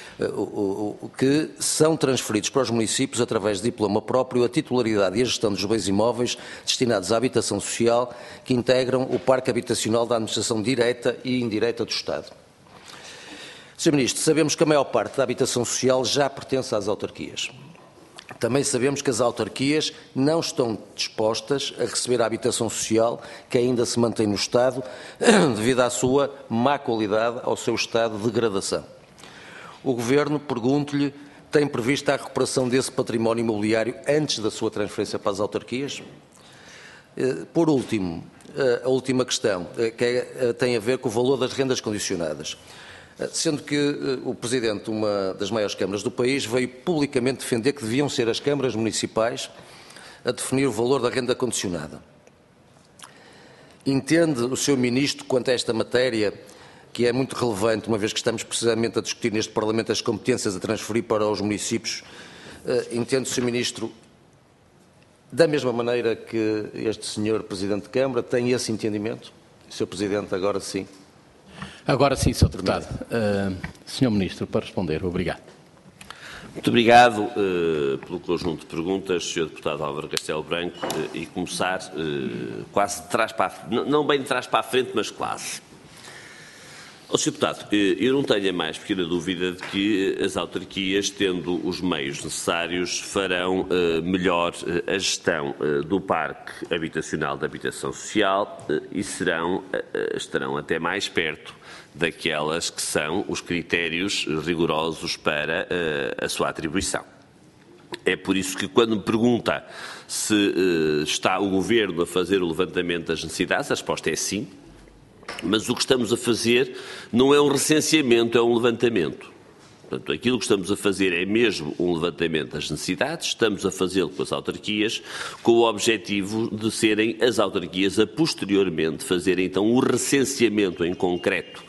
que são transferidos para os municípios, através de diploma próprio, a titularidade e a gestão dos bens imóveis destinados à habitação social, que integram o parque habitacional da administração direta e indireta do Estado. Sr. Ministro, sabemos que a maior parte da habitação social já pertence às autarquias. Também sabemos que as autarquias não estão dispostas a receber a habitação social que ainda se mantém no Estado devido à sua má qualidade, ao seu estado de degradação. O Governo, pergunto-lhe, tem previsto a recuperação desse património imobiliário antes da sua transferência para as autarquias? Por último, a última questão, que tem a ver com o valor das rendas condicionadas. Sendo que o Presidente de uma das maiores câmaras do país veio publicamente defender que deviam ser as câmaras municipais a definir o valor da renda condicionada. Entende o Sr. Ministro, quanto a esta matéria, que é muito relevante, uma vez que estamos precisamente a discutir neste Parlamento as competências a transferir para os municípios, entende o Sr. Ministro, da mesma maneira que este Sr. Presidente de Câmara, tem esse entendimento? Sr. Presidente, agora sim. Agora sim, Sr. Deputado. Sr. Ministro, para responder. Obrigado. Muito obrigado pelo conjunto de perguntas, Sr. Deputado Álvaro Castelo Branco, e começar quase de trás para a frente, não bem de trás para a frente, mas quase. Sr. Deputado, eu não tenho a mais pequena dúvida de que as autarquias, tendo os meios necessários, farão melhor a gestão do parque habitacional da habitação social e estarão até mais perto daquelas que são os critérios rigorosos para a sua atribuição. É por isso que, quando me pergunta se está o Governo a fazer o levantamento das necessidades, a resposta é sim. Mas o que estamos a fazer não é um recenseamento, é um levantamento. Portanto, aquilo que estamos a fazer é mesmo um levantamento das necessidades, estamos a fazê-lo com as autarquias, com o objetivo de serem as autarquias a posteriormente fazerem então o recenseamento em concreto,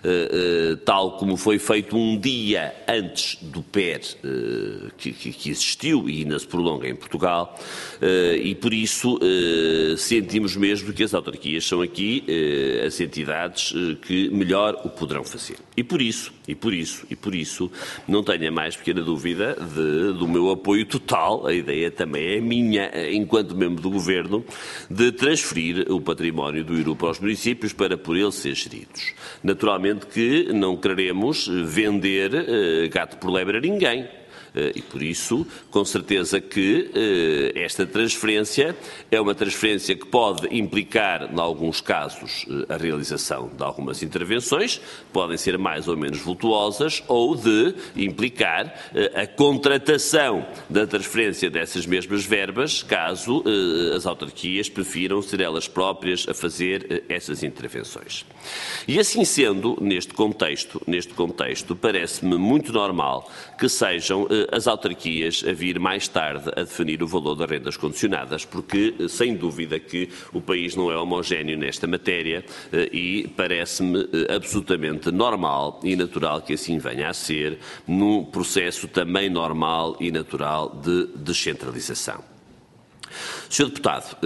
tal como foi feito um dia antes do PER que existiu e ainda se prolonga em Portugal, e por isso sentimos mesmo que as autarquias são aqui as entidades que melhor o poderão fazer. E por isso, não tenho a mais pequena dúvida do meu apoio total, a ideia também é minha, enquanto membro do Governo, de transferir o património do IRU para os municípios para por eles ser geridos. Naturalmente que não queremos vender gato por lebre a ninguém. E por isso, com certeza que esta transferência é uma transferência que pode implicar, em alguns casos, a realização de algumas intervenções, podem ser mais ou menos vultuosas, ou de implicar a contratação da transferência dessas mesmas verbas, caso as autarquias prefiram ser elas próprias a fazer essas intervenções. E assim sendo, neste contexto, parece-me muito normal que sejam as autarquias a vir mais tarde a definir o valor das rendas condicionadas, porque, sem dúvida, que o país não é homogéneo nesta matéria e parece-me absolutamente normal e natural que assim venha a ser, num processo também normal e natural de descentralização. Sr. Deputado,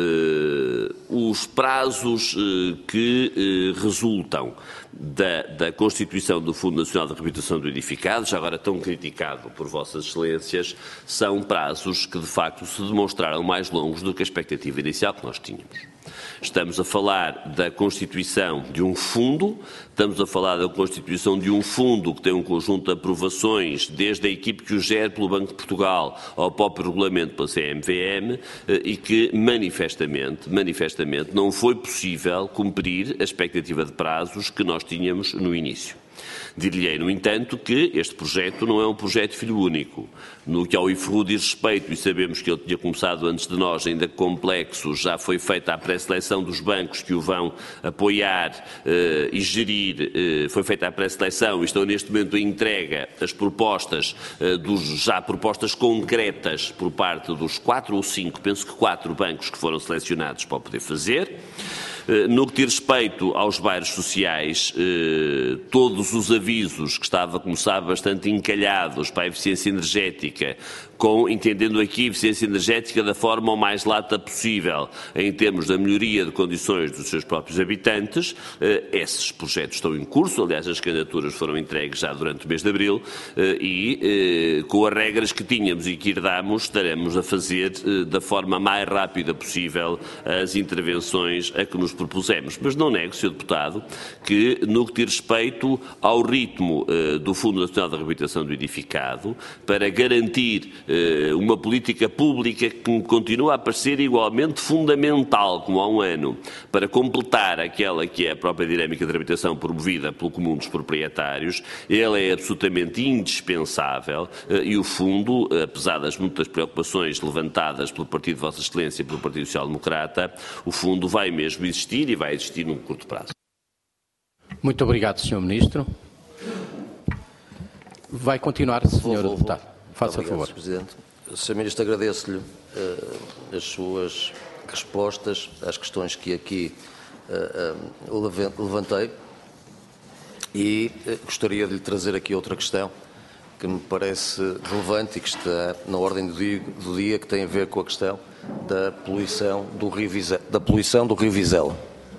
os prazos que resultam da constituição do Fundo Nacional de Reabilitação do Edificado, já agora tão criticado por Vossas Excelências, são prazos que de facto se demonstraram mais longos do que a expectativa inicial que nós tínhamos. Estamos a falar da constituição de um fundo, estamos a falar da constituição de um fundo que tem um conjunto de aprovações, desde a equipe que o gera pelo Banco de Portugal ao próprio regulamento pela CMVM, e que manifestamente não foi possível cumprir a expectativa de prazos que nós tínhamos no início. Dir-lhe-ei, no entanto, que este projeto não é um projeto filho único. No que ao IFRU diz respeito, e sabemos que ele tinha começado antes de nós, ainda complexo, já foi feita a pré-seleção dos bancos que o vão apoiar e gerir, foi feita a pré-seleção e estão neste momento em entrega as propostas, já propostas concretas por parte dos 4 ou 5, penso que 4 bancos que foram selecionados para o poder fazer. No que diz respeito aos bairros sociais, todos os avisos que estavam a começar bastante encalhados para a eficiência energética, entendendo aqui a eficiência energética da forma o mais lata possível, em termos da melhoria de condições dos seus próprios habitantes, esses projetos estão em curso, aliás as candidaturas foram entregues já durante o mês de abril e com as regras que tínhamos e que herdámos, estaremos a fazer da forma mais rápida possível as intervenções a que nos propusemos. Mas não nego, Sr. Deputado, que no que diz respeito ao ritmo do Fundo Nacional de Reabilitação do Edificado, para garantir uma política pública que me continua a parecer igualmente fundamental, como há um ano, para completar aquela que é a própria dinâmica de reabilitação promovida pelo comum dos proprietários, ela é absolutamente indispensável e o Fundo, apesar das muitas preocupações levantadas pelo Partido de Vossa Excelência e pelo Partido Social Democrata, o Fundo vai mesmo existir e vai existir num curto prazo. Muito obrigado, Sr. Ministro. Vai continuar, Sr. Deputado. Faça favor. Sr. Presidente. Sr. Ministro, agradeço-lhe as suas respostas às questões que aqui levantei e gostaria de lhe trazer aqui outra questão que me parece relevante e que está na ordem do dia, que tem a ver com a questão da poluição do Rio Vizela.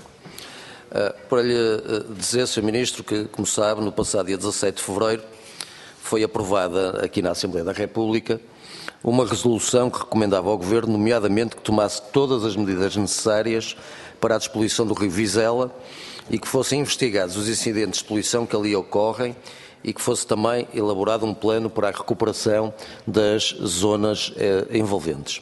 Para lhe dizer, Sr. Ministro, que, como sabe, no passado dia 17 de fevereiro, foi aprovada aqui na Assembleia da República uma resolução que recomendava ao Governo, nomeadamente, que tomasse todas as medidas necessárias para a despoluição do Rio Vizela e que fossem investigados os incidentes de poluição que ali ocorrem e que fosse também elaborado um plano para a recuperação das zonas envolventes.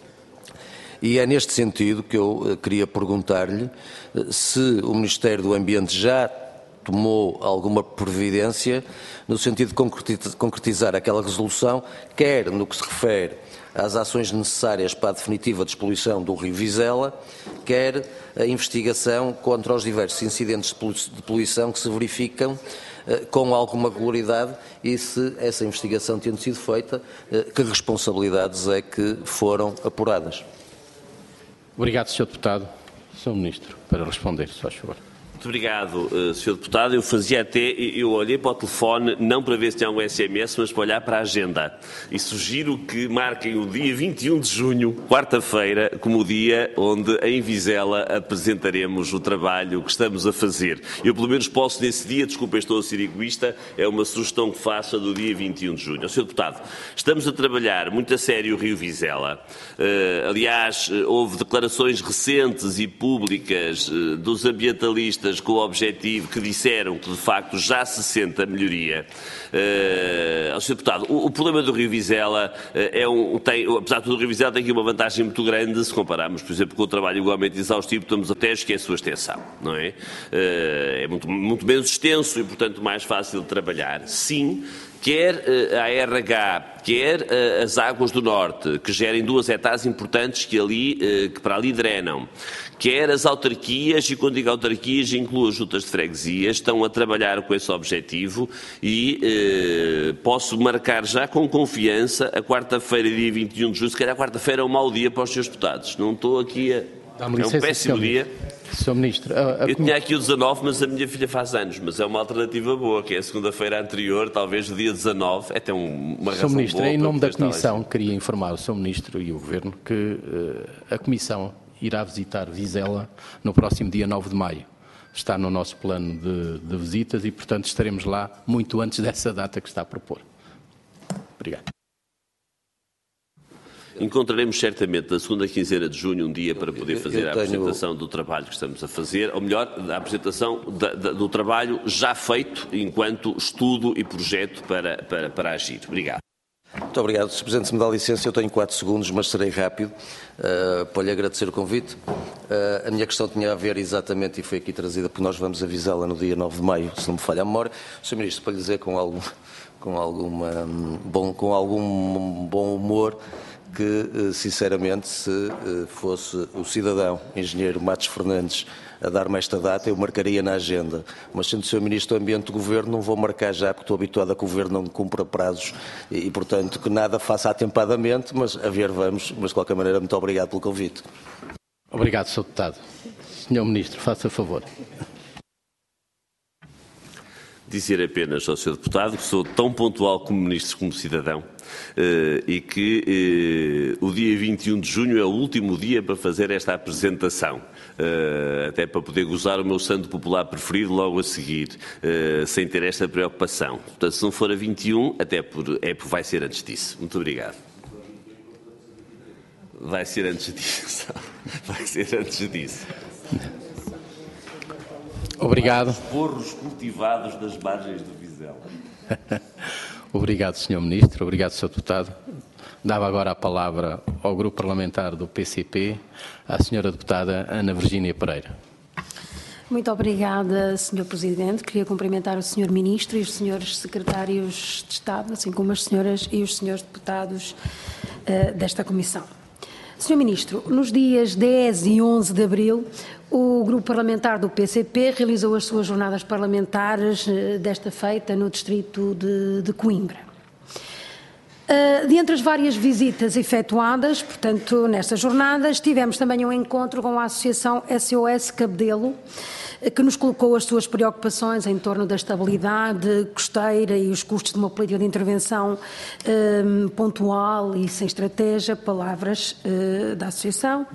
E é neste sentido que eu queria perguntar-lhe se o Ministério do Ambiente já tomou alguma providência no sentido de concretizar aquela resolução, quer no que se refere às ações necessárias para a definitiva despoluição do Rio Vizela, quer a investigação contra os diversos incidentes de poluição que se verificam com alguma regularidade e, se essa investigação tendo sido feita, que responsabilidades é que foram apuradas. Obrigado, Sr. Deputado. Sr. Ministro, para responder, se faz favor. Muito obrigado, Sr. Deputado. Eu olhei para o telefone, não para ver se tinha algum SMS, mas para olhar para a agenda. E sugiro que marquem o dia 21 de junho, quarta-feira, como o dia onde em Vizela apresentaremos o trabalho que estamos a fazer. Eu, pelo menos, posso nesse dia, desculpa, estou a ser egoísta, é uma sugestão que faço do dia 21 de junho. Sr. Deputado, estamos a trabalhar muito a sério o Rio Vizela. Aliás, houve declarações recentes e públicas dos ambientalistas com o objetivo que disseram que, de facto, já se sente a melhoria. Sr. Deputado, o problema do Rio Vizela apesar de tudo, o Rio Vizela tem aqui uma vantagem muito grande se compararmos, por exemplo, com o trabalho igualmente exaustivo, estamos até que é a sua extensão, não é? É muito menos extenso e, portanto, mais fácil de trabalhar. Sim, quer a ARH, quer as Águas do Norte, que gerem 2 hectares importantes que para ali drenam, quer as autarquias, e quando digo autarquias incluo as juntas de freguesia, estão a trabalhar com esse objetivo e posso marcar já com confiança a quarta-feira, dia 21 de julho, se calhar a quarta-feira é um mau dia para os seus deputados. Não estou aqui a... É um péssimo dia. Sr. Ministro, eu tinha aqui o 19, mas a minha filha faz anos, mas é uma alternativa boa, que é a segunda-feira anterior, talvez o dia 19, é até uma razão boa. Sr. Ministro, em nome da Comissão, queria informar o Sr. Ministro e o Governo que a Comissão irá visitar Vizela no próximo dia 9 de maio. Está no nosso plano de visitas e, portanto, estaremos lá muito antes dessa data que está a propor. Obrigado. Encontraremos certamente na segunda quinzena de junho um dia para poder fazer a apresentação do trabalho que estamos a fazer, ou melhor, a apresentação do trabalho já feito enquanto estudo e projeto para agir. Obrigado. Muito obrigado. Sr. Presidente, se me dá licença, eu tenho 4 segundos, mas serei rápido para lhe agradecer o convite. A minha questão tinha a ver exatamente, e foi aqui trazida, porque nós vamos avisá-la no dia 9 de maio, se não me falha a memória. Sr. Ministro, para lhe dizer com algum bom humor, que, sinceramente, se fosse o cidadão engenheiro Matos Fernandes a dar-me esta data, eu marcaria na agenda. Mas, sendo o Sr. Ministro do Ambiente do Governo, não vou marcar já, porque estou habituado a que o Governo não cumpra prazos e, portanto, que nada faça atempadamente, mas a ver vamos. Mas, de qualquer maneira, muito obrigado pelo convite. Obrigado, Sr. Deputado. Sr. Ministro, faça favor. Dizer apenas ao Sr. Deputado que sou tão pontual como Ministro como cidadão e que o dia 21 de junho é o último dia para fazer esta apresentação, até para poder gozar o meu santo popular preferido logo a seguir, sem ter esta preocupação. Portanto, se não for a 21, vai ser antes disso. Muito obrigado. Vai ser antes disso. Vai ser antes disso. Obrigado. Os borros cultivados das margens do Vizela. Obrigado, Sr. Ministro. Obrigado, Sr. Deputado. Dava agora a palavra ao Grupo Parlamentar do PCP, à Sra. Deputada Ana Virgínia Pereira. Muito obrigada, Sr. Presidente. Queria cumprimentar o Sr. Ministro e os Srs. Secretários de Estado, assim como as senhoras e os Srs. Deputados desta Comissão. Sr. Ministro, nos dias 10 e 11 de abril, o Grupo Parlamentar do PCP realizou as suas jornadas parlamentares desta feita no distrito de Coimbra. Dentre as várias visitas efetuadas, portanto, nestas jornadas, tivemos também um encontro com a Associação SOS Cabedelo, que nos colocou as suas preocupações em torno da estabilidade costeira e os custos de uma política de intervenção pontual e sem estratégia, palavras da Associação,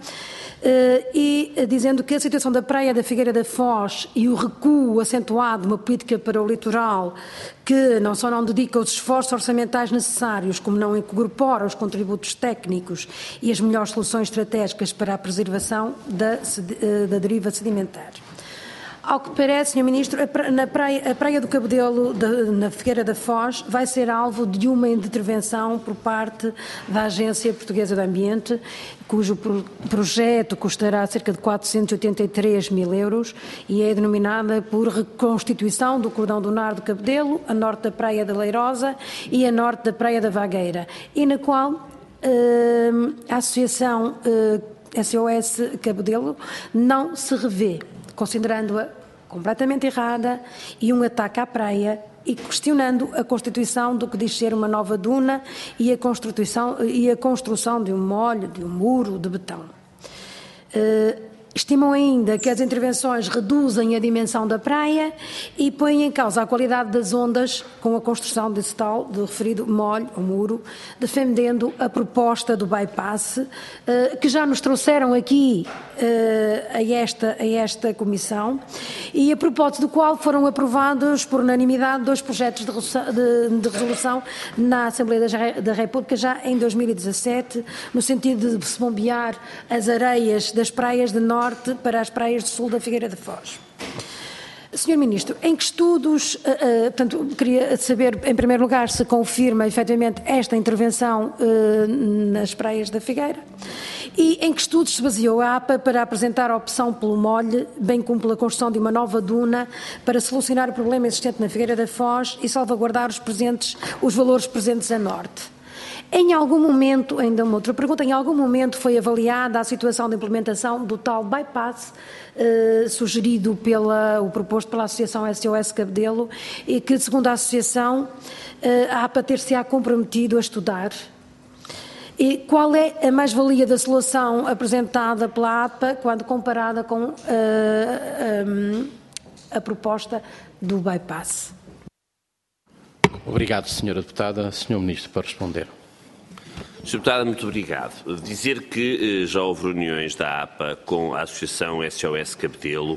e dizendo que a situação da Praia da Figueira da Foz e o recuo acentuado de uma política para o litoral que não só não dedica os esforços orçamentais necessários, como não incorpora os contributos técnicos e as melhores soluções estratégicas para a preservação da deriva sedimentar. Ao que parece, Sr. Ministro, a Praia do Cabedelo, na Figueira da Foz, vai ser alvo de uma intervenção por parte da Agência Portuguesa do Ambiente, cujo projeto custará cerca de 483 mil euros e é denominada por reconstituição do cordão dunar do Cabedelo, a norte da Praia da Leirosa e a norte da Praia da Vagueira, e na qual a Associação SOS Cabedelo não se revê, considerando-a completamente errada e um ataque à praia e questionando a constituição do que diz ser uma nova duna e a construção de um molho, de um muro de betão. Estimam ainda que as intervenções reduzem a dimensão da praia e põem em causa a qualidade das ondas com a construção desse tal, do referido molho ou muro, defendendo a proposta do bypass, que já nos trouxeram aqui a esta Comissão e a propósito do qual foram aprovados por unanimidade 2 projetos de resolução na Assembleia da República já em 2017, no sentido de se bombear as areias das praias de norte para as praias do sul da Figueira da Foz. Sr. Ministro, em que estudos, portanto, queria saber, em primeiro lugar, se confirma efetivamente esta intervenção nas praias da Figueira E em que estudos se baseou a APA para apresentar a opção pelo molhe, bem como pela construção de uma nova duna para solucionar o problema existente na Figueira da Foz e salvaguardar os valores presentes a norte? Em algum momento, ainda uma outra pergunta, em algum momento foi avaliada a situação de implementação do tal bypass sugerido proposto pela Associação SOS Cabedelo e que, segundo a Associação, a APA ter-se-á comprometido a estudar? E qual é a mais-valia da solução apresentada pela APA quando comparada com a proposta do bypass? Obrigado, Sra. Deputada. Sr. Ministro, para responder. Sr. Deputada, muito obrigado. Dizer que já houve reuniões da APA com a Associação SOS Cabedelo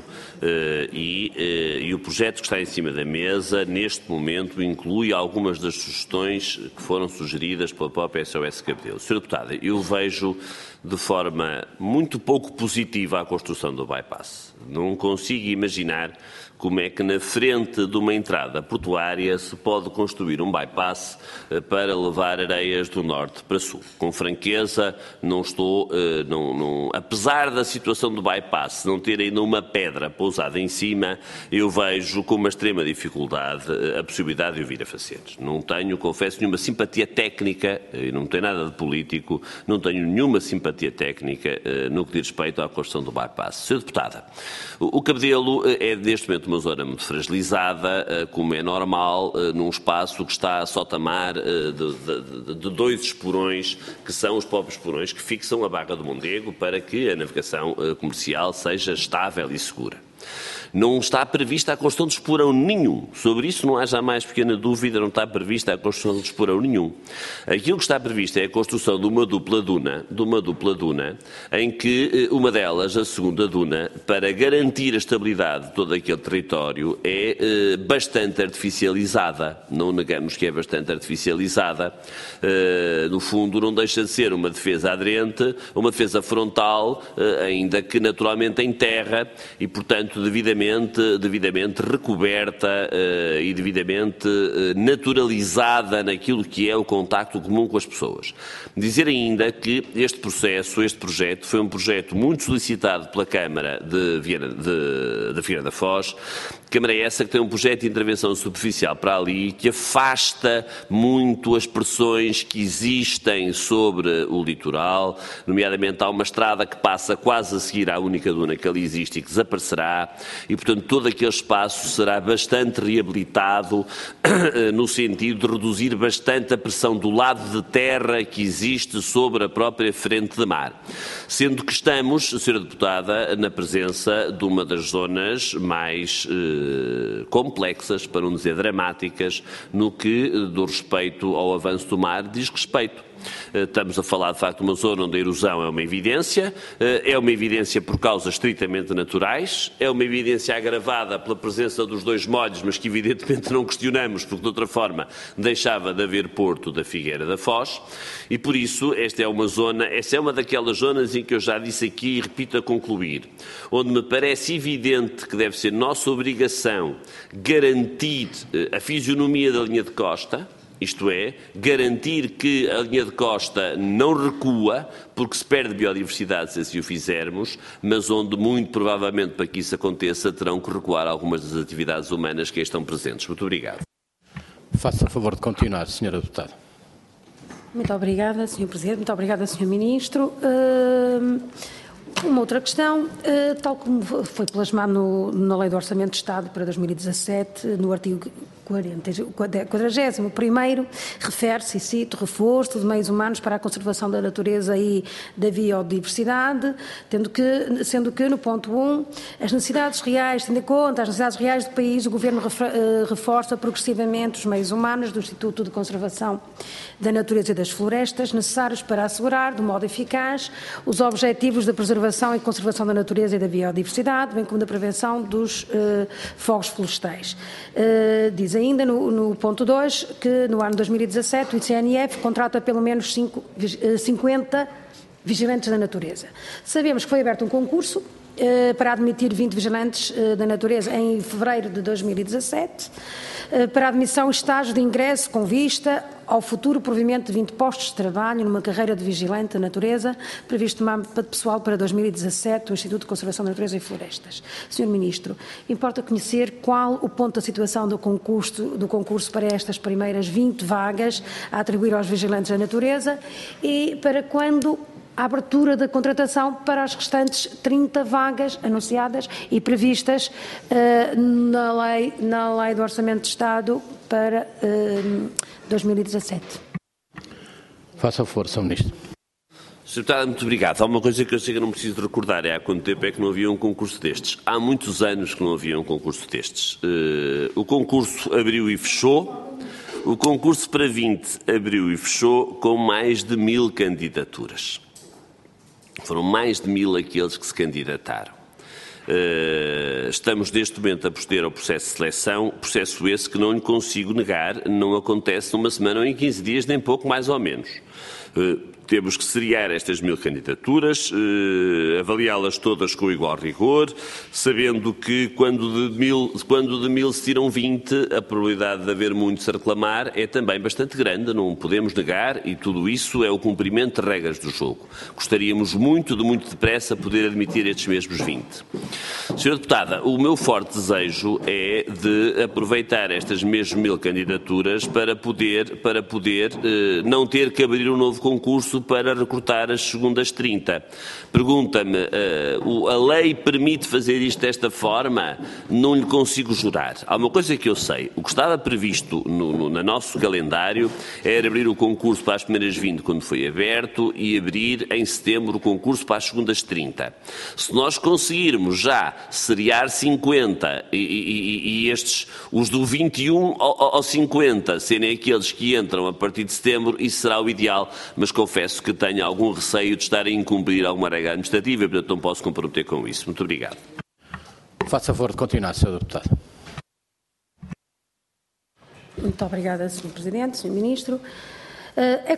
e o projeto que está em cima da mesa, neste momento, inclui algumas das sugestões que foram sugeridas pela própria SOS Cabedelo. Sra. Deputada, eu vejo de forma muito pouco positiva a construção do bypass. Não consigo imaginar como é que na frente de uma entrada portuária se pode construir um bypass para levar areias do norte para sul. Com franqueza, apesar da situação do bypass não ter ainda uma pedra pousada em cima, eu vejo com uma extrema dificuldade a possibilidade de o vir a fazer. Não tenho, confesso, nenhuma simpatia técnica, e não tem nada de político, não tenho nenhuma simpatia técnica no que diz respeito à construção do bypass. Sra. Deputada, o Cabedelo é neste momento uma zona muito fragilizada, como é normal, num espaço que está a sotamar de dois esporões, que são os próprios esporões que fixam a Barra do Mondego para que a navegação comercial seja estável e segura. Não está prevista a construção de esporão nenhum. Sobre isso não há jamais pequena dúvida, não está prevista a construção de esporão nenhum. Aquilo que está previsto é a construção de uma dupla duna, em que uma delas, a segunda duna, para garantir a estabilidade de todo aquele território, é bastante artificializada. Não negamos que é bastante artificializada. No fundo, não deixa de ser uma defesa aderente, uma defesa frontal, ainda que naturalmente em terra e, portanto, devidamente recoberta e devidamente naturalizada naquilo que é o contacto comum com as pessoas. Dizer ainda que este projeto, foi um projeto muito solicitado pela Câmara de Figueira da Foz, Câmara essa que tem um projeto de intervenção superficial para ali, que afasta muito as pressões que existem sobre o litoral, nomeadamente há uma estrada que passa quase a seguir à única duna que ali existe e que desaparecerá, e portanto todo aquele espaço será bastante reabilitado no sentido de reduzir bastante a pressão do lado de terra que existe sobre a própria frente de mar. Sendo que estamos, Sra. Deputada, na presença de uma das zonas mais complexas, para não dizer dramáticas, no que do respeito ao avanço do mar diz respeito. Estamos a falar, de facto, de uma zona onde a erosão é uma evidência por causas estritamente naturais, é uma evidência agravada pela presença dos dois molhos, mas que evidentemente não questionamos, porque de outra forma deixava de haver porto da Figueira da Foz, e por isso esta é uma daquelas zonas em que eu já disse aqui e repito a concluir, onde me parece evidente que deve ser nossa obrigação garantir a fisionomia da linha de costa, isto é, garantir que a linha de costa não recua, porque se perde biodiversidade se assim o fizermos, mas onde muito provavelmente para que isso aconteça terão que recuar algumas das atividades humanas que aí estão presentes. Muito obrigado. Faça o favor de continuar, Sra. Deputada. Muito obrigada, Sr. Presidente. Muito obrigada, Sr. Ministro. Uma outra questão, tal como foi plasmado na Lei do Orçamento de Estado para 2017, no artigo 41º, refere-se, e cito, reforço de meios humanos para a conservação da natureza e da biodiversidade, sendo que no ponto 1, as necessidades reais, tendo em conta as necessidades reais do país, o Governo reforça progressivamente os meios humanos do Instituto de Conservação da Natureza e das Florestas necessários para assegurar, de modo eficaz, os objetivos da preservação e conservação da natureza e da biodiversidade, bem como da prevenção dos fogos florestais. Diz ainda no ponto 2 que no ano 2017 o ICNF contrata pelo menos 50 vigilantes da natureza. Sabemos que foi aberto um concurso para admitir 20 vigilantes da natureza em fevereiro de 2017, para admissão e estágio de ingresso com vista ao futuro provimento de 20 postos de trabalho numa carreira de vigilante da natureza, previsto no mapa pessoal para 2017 do Instituto de Conservação da Natureza e Florestas. Sr. Ministro, importa conhecer qual o ponto da situação do concurso para estas primeiras 20 vagas a atribuir aos vigilantes da natureza e para quando a abertura da contratação para as restantes 30 vagas anunciadas e previstas na lei do Orçamento de Estado para 2017. Faça favor, Sr. Ministro. Sr. Deputado, muito obrigado. Há uma coisa que eu sei que não preciso de recordar, há quanto tempo é que não havia um concurso destes. Há muitos anos que não havia um concurso destes. O concurso abriu e fechou. O concurso para 20 abriu e fechou com mais de 1000 candidaturas. Foram mais de 1000 aqueles que se candidataram. Estamos neste momento a proceder ao processo de seleção, processo esse que não lhe consigo negar, não acontece numa semana ou em 15 dias, nem pouco mais ou menos. Temos que seriar estas 1000 candidaturas, avaliá-las todas com igual rigor, sabendo que quando de 1000 se tiram 20, a probabilidade de haver muitos a reclamar é também bastante grande, não podemos negar, e tudo isso é o cumprimento de regras do jogo. Gostaríamos muito depressa poder admitir estes mesmos 20. Sra. Deputada, o meu forte desejo é de aproveitar estas mesmas 1000 candidaturas para poder não ter que abrir um novo concurso para recrutar as segundas 30. Pergunta-me, a lei permite fazer isto desta forma? Não lhe consigo jurar. Há uma coisa que eu sei, o que estava previsto no nosso calendário era abrir o concurso para as primeiras 20 quando foi aberto e abrir em setembro o concurso para as segundas 30. Se nós conseguirmos já seriar 50 e estes, os do 21 ao 50, serem aqueles que entram a partir de setembro, isso será o ideal, mas confesso que tenho algum receio de estar a incumprir alguma regra administrativa e, portanto, não posso comprometer com isso. Muito obrigado. Faça favor de continuar, Sr. Deputado. Muito obrigada, Sr. Presidente, Sr. Ministro. É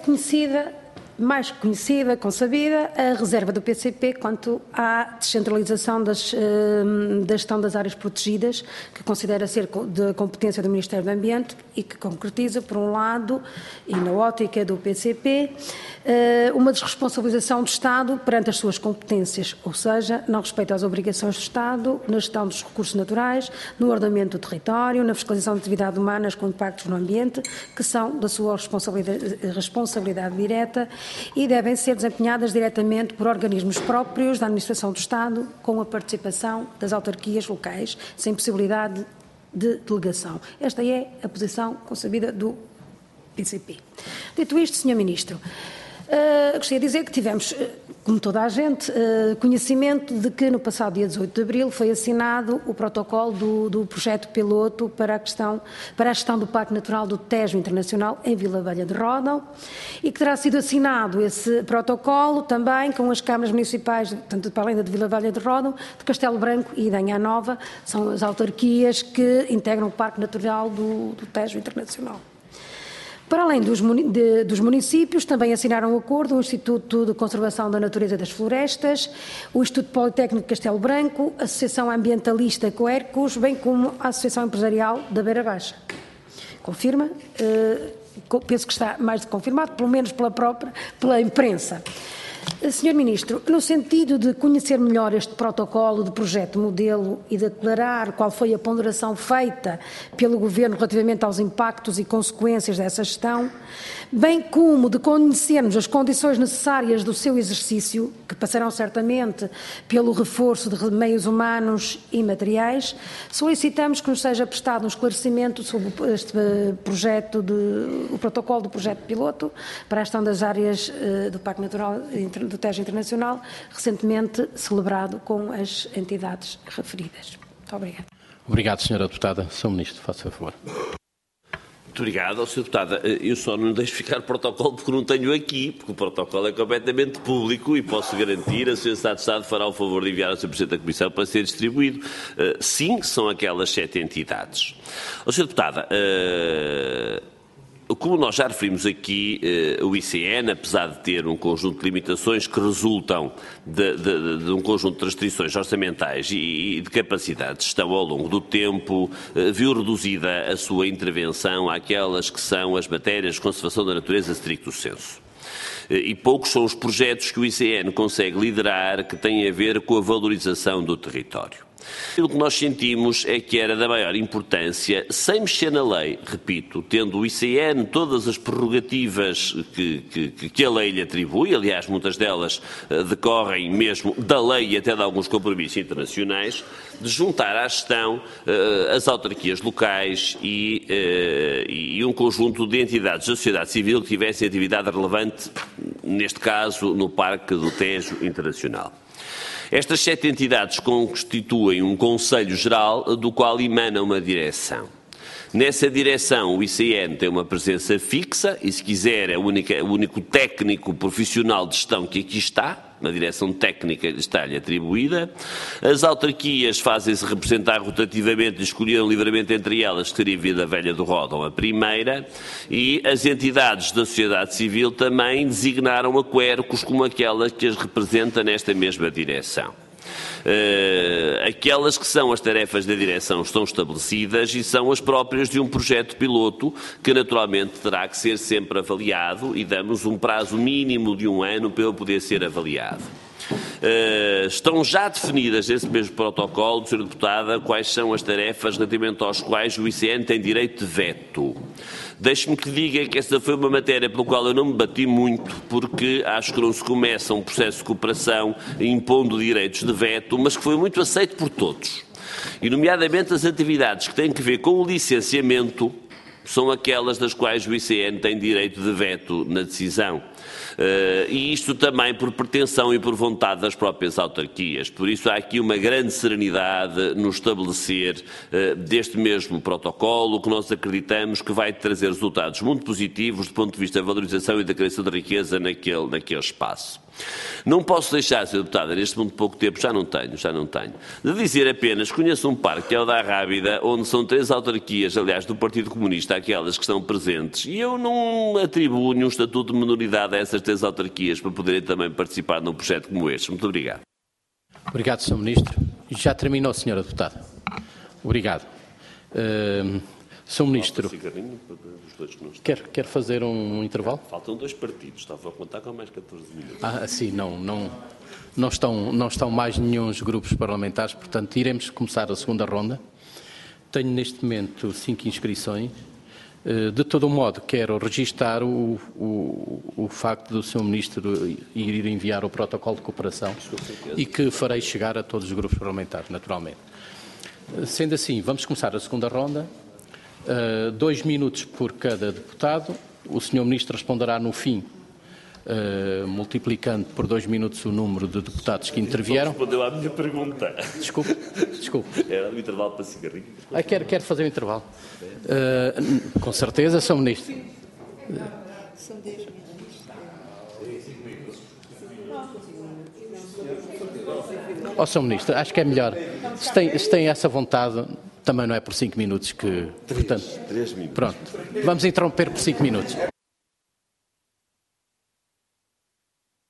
mais conhecida, consabida, a reserva do PCP quanto à descentralização da gestão das áreas protegidas, que considera ser de competência do Ministério do Ambiente e que concretiza, por um lado, e na ótica do PCP, uma desresponsabilização do Estado perante as suas competências, ou seja, não respeito às obrigações do Estado na gestão dos recursos naturais, no ordenamento do território, na fiscalização de atividades humanas com impactos no ambiente, que são da sua responsabilidade direta e devem ser desempenhadas diretamente por organismos próprios da administração do Estado, com a participação das autarquias locais, sem possibilidade de delegação. Esta é a posição concebida do PCP. Dito isto, Sr. Ministro, gostaria de dizer que tivemos, como toda a gente, conhecimento de que no passado dia 18 de abril foi assinado o protocolo do projeto piloto para a gestão do Parque Natural do Tejo Internacional em Vila Velha de Ródão e que terá sido assinado esse protocolo também com as câmaras municipais, tanto para além da de Vila Velha de Ródão, de Castelo Branco e de Anha Nova, são as autarquias que integram o Parque Natural do Tejo Internacional. Para além dos municípios, também assinaram um acordo o Instituto de Conservação da Natureza e das Florestas, o Instituto Politécnico de Castelo Branco, a Associação Ambientalista Coercos, bem como a Associação Empresarial da Beira Baixa. Confirma? Penso que está mais do que confirmado, pelo menos pela imprensa. Sr. Ministro, no sentido de conhecer melhor este protocolo de projeto modelo e de declarar qual foi a ponderação feita pelo Governo relativamente aos impactos e consequências dessa gestão, bem como de conhecermos as condições necessárias do seu exercício, que passarão certamente pelo reforço de meios humanos e materiais, solicitamos que nos seja prestado um esclarecimento sobre este projeto, o protocolo do projeto piloto para a gestão das áreas do Parque Natural do Tejo Internacional, recentemente celebrado com as entidades referidas. Muito obrigada. Obrigado, Sra. Deputada. Sr. Ministro, faça favor. Muito obrigado, Sra. Deputada. Eu só não lhe deixo ficar o protocolo porque não tenho aqui, porque o protocolo é completamente público e posso garantir, a Sra. Secretária de Estado fará o favor de enviar ao Sr. Presidente da Comissão para ser distribuído. Sim, são aquelas 7 entidades. Sra. Deputada, Como nós já referimos aqui, o ICN, apesar de ter um conjunto de limitações que resultam de um conjunto de restrições orçamentais e de capacidade de gestão ao longo do tempo, viu reduzida a sua intervenção àquelas que são as matérias de conservação da natureza stricto sensu. E poucos são os projetos que o ICN consegue liderar que têm a ver com a valorização do território. O que nós sentimos é que era da maior importância, sem mexer na lei, repito, tendo o ICN todas as prerrogativas que a lei lhe atribui, aliás, muitas delas decorrem mesmo da lei e até de alguns compromissos internacionais, de juntar à gestão as autarquias locais e um conjunto de entidades da sociedade civil que tivessem atividade relevante, neste caso, no Parque do Tejo Internacional. Estas 7 entidades constituem um Conselho Geral do qual emana uma direção. Nessa direção, o ICN tem uma presença fixa e, se quiser, é o único técnico profissional de gestão que aqui está. Uma direção técnica está-lhe atribuída. As autarquias fazem-se representar rotativamente e escolheram livremente entre elas, que teria vida velha do Ródão a primeira, e as entidades da sociedade civil também designaram a quercos como aquela que as representa nesta mesma direção. Aquelas que são as tarefas da direção estão estabelecidas e são as próprias de um projeto piloto que naturalmente terá que ser sempre avaliado e damos um prazo mínimo de 1 ano para ele poder ser avaliado. Estão já definidas nesse mesmo protocolo, Sra. Deputada, quais são as tarefas relativamente às quais o ICN tem direito de veto. Deixe-me que lhe diga que essa foi uma matéria pela qual eu não me bati muito, porque acho que não se começa um processo de cooperação impondo direitos de veto, mas que foi muito aceito por todos. E, nomeadamente, as atividades que têm que ver com o licenciamento são aquelas das quais o ICN tem direito de veto na decisão. E isto também por pretensão e por vontade das próprias autarquias. Por isso há aqui uma grande serenidade no estabelecer deste mesmo protocolo, que nós acreditamos que vai trazer resultados muito positivos do ponto de vista da valorização e da criação de riqueza naquele espaço. Não posso deixar, Sra. Deputada, neste muito pouco tempo, já não tenho, de dizer apenas que conheço um parque, que é o da Arrábida, onde são 3 autarquias, aliás, do Partido Comunista, aquelas que estão presentes, e eu não atribuo nenhum estatuto de minoridade a essas 3 autarquias para poderem também participar num projeto como este. Muito obrigado. Obrigado, Sr. Ministro. Já terminou, Sra. Deputada. Obrigado. Sr. Ministro, quer fazer um intervalo? Faltam 2 partidos, estava a contar com mais 14 minutos. Sim, não estão mais nenhuns grupos parlamentares, portanto iremos começar a segunda ronda. Tenho neste momento 5 inscrições. De todo modo, quero registar o facto do Sr. Ministro ir enviar o protocolo de cooperação e que farei chegar a todos os grupos parlamentares, naturalmente. Sendo assim, vamos começar a segunda ronda. 2 minutos por cada deputado. O Sr. Ministro responderá no fim, multiplicando por 2 minutos o número de deputados que intervieram. Respondeu à minha pergunta. Desculpe. Era um intervalo para cigarrinho. Quero fazer um intervalo. Com certeza, Sr. Ministro. São 10 minutos. Sr. Ministro, acho que é melhor. Se tem essa vontade, também não é por 5 minutos que... Portanto, 3 minutos. Pronto. Vamos interromper por 5 minutos.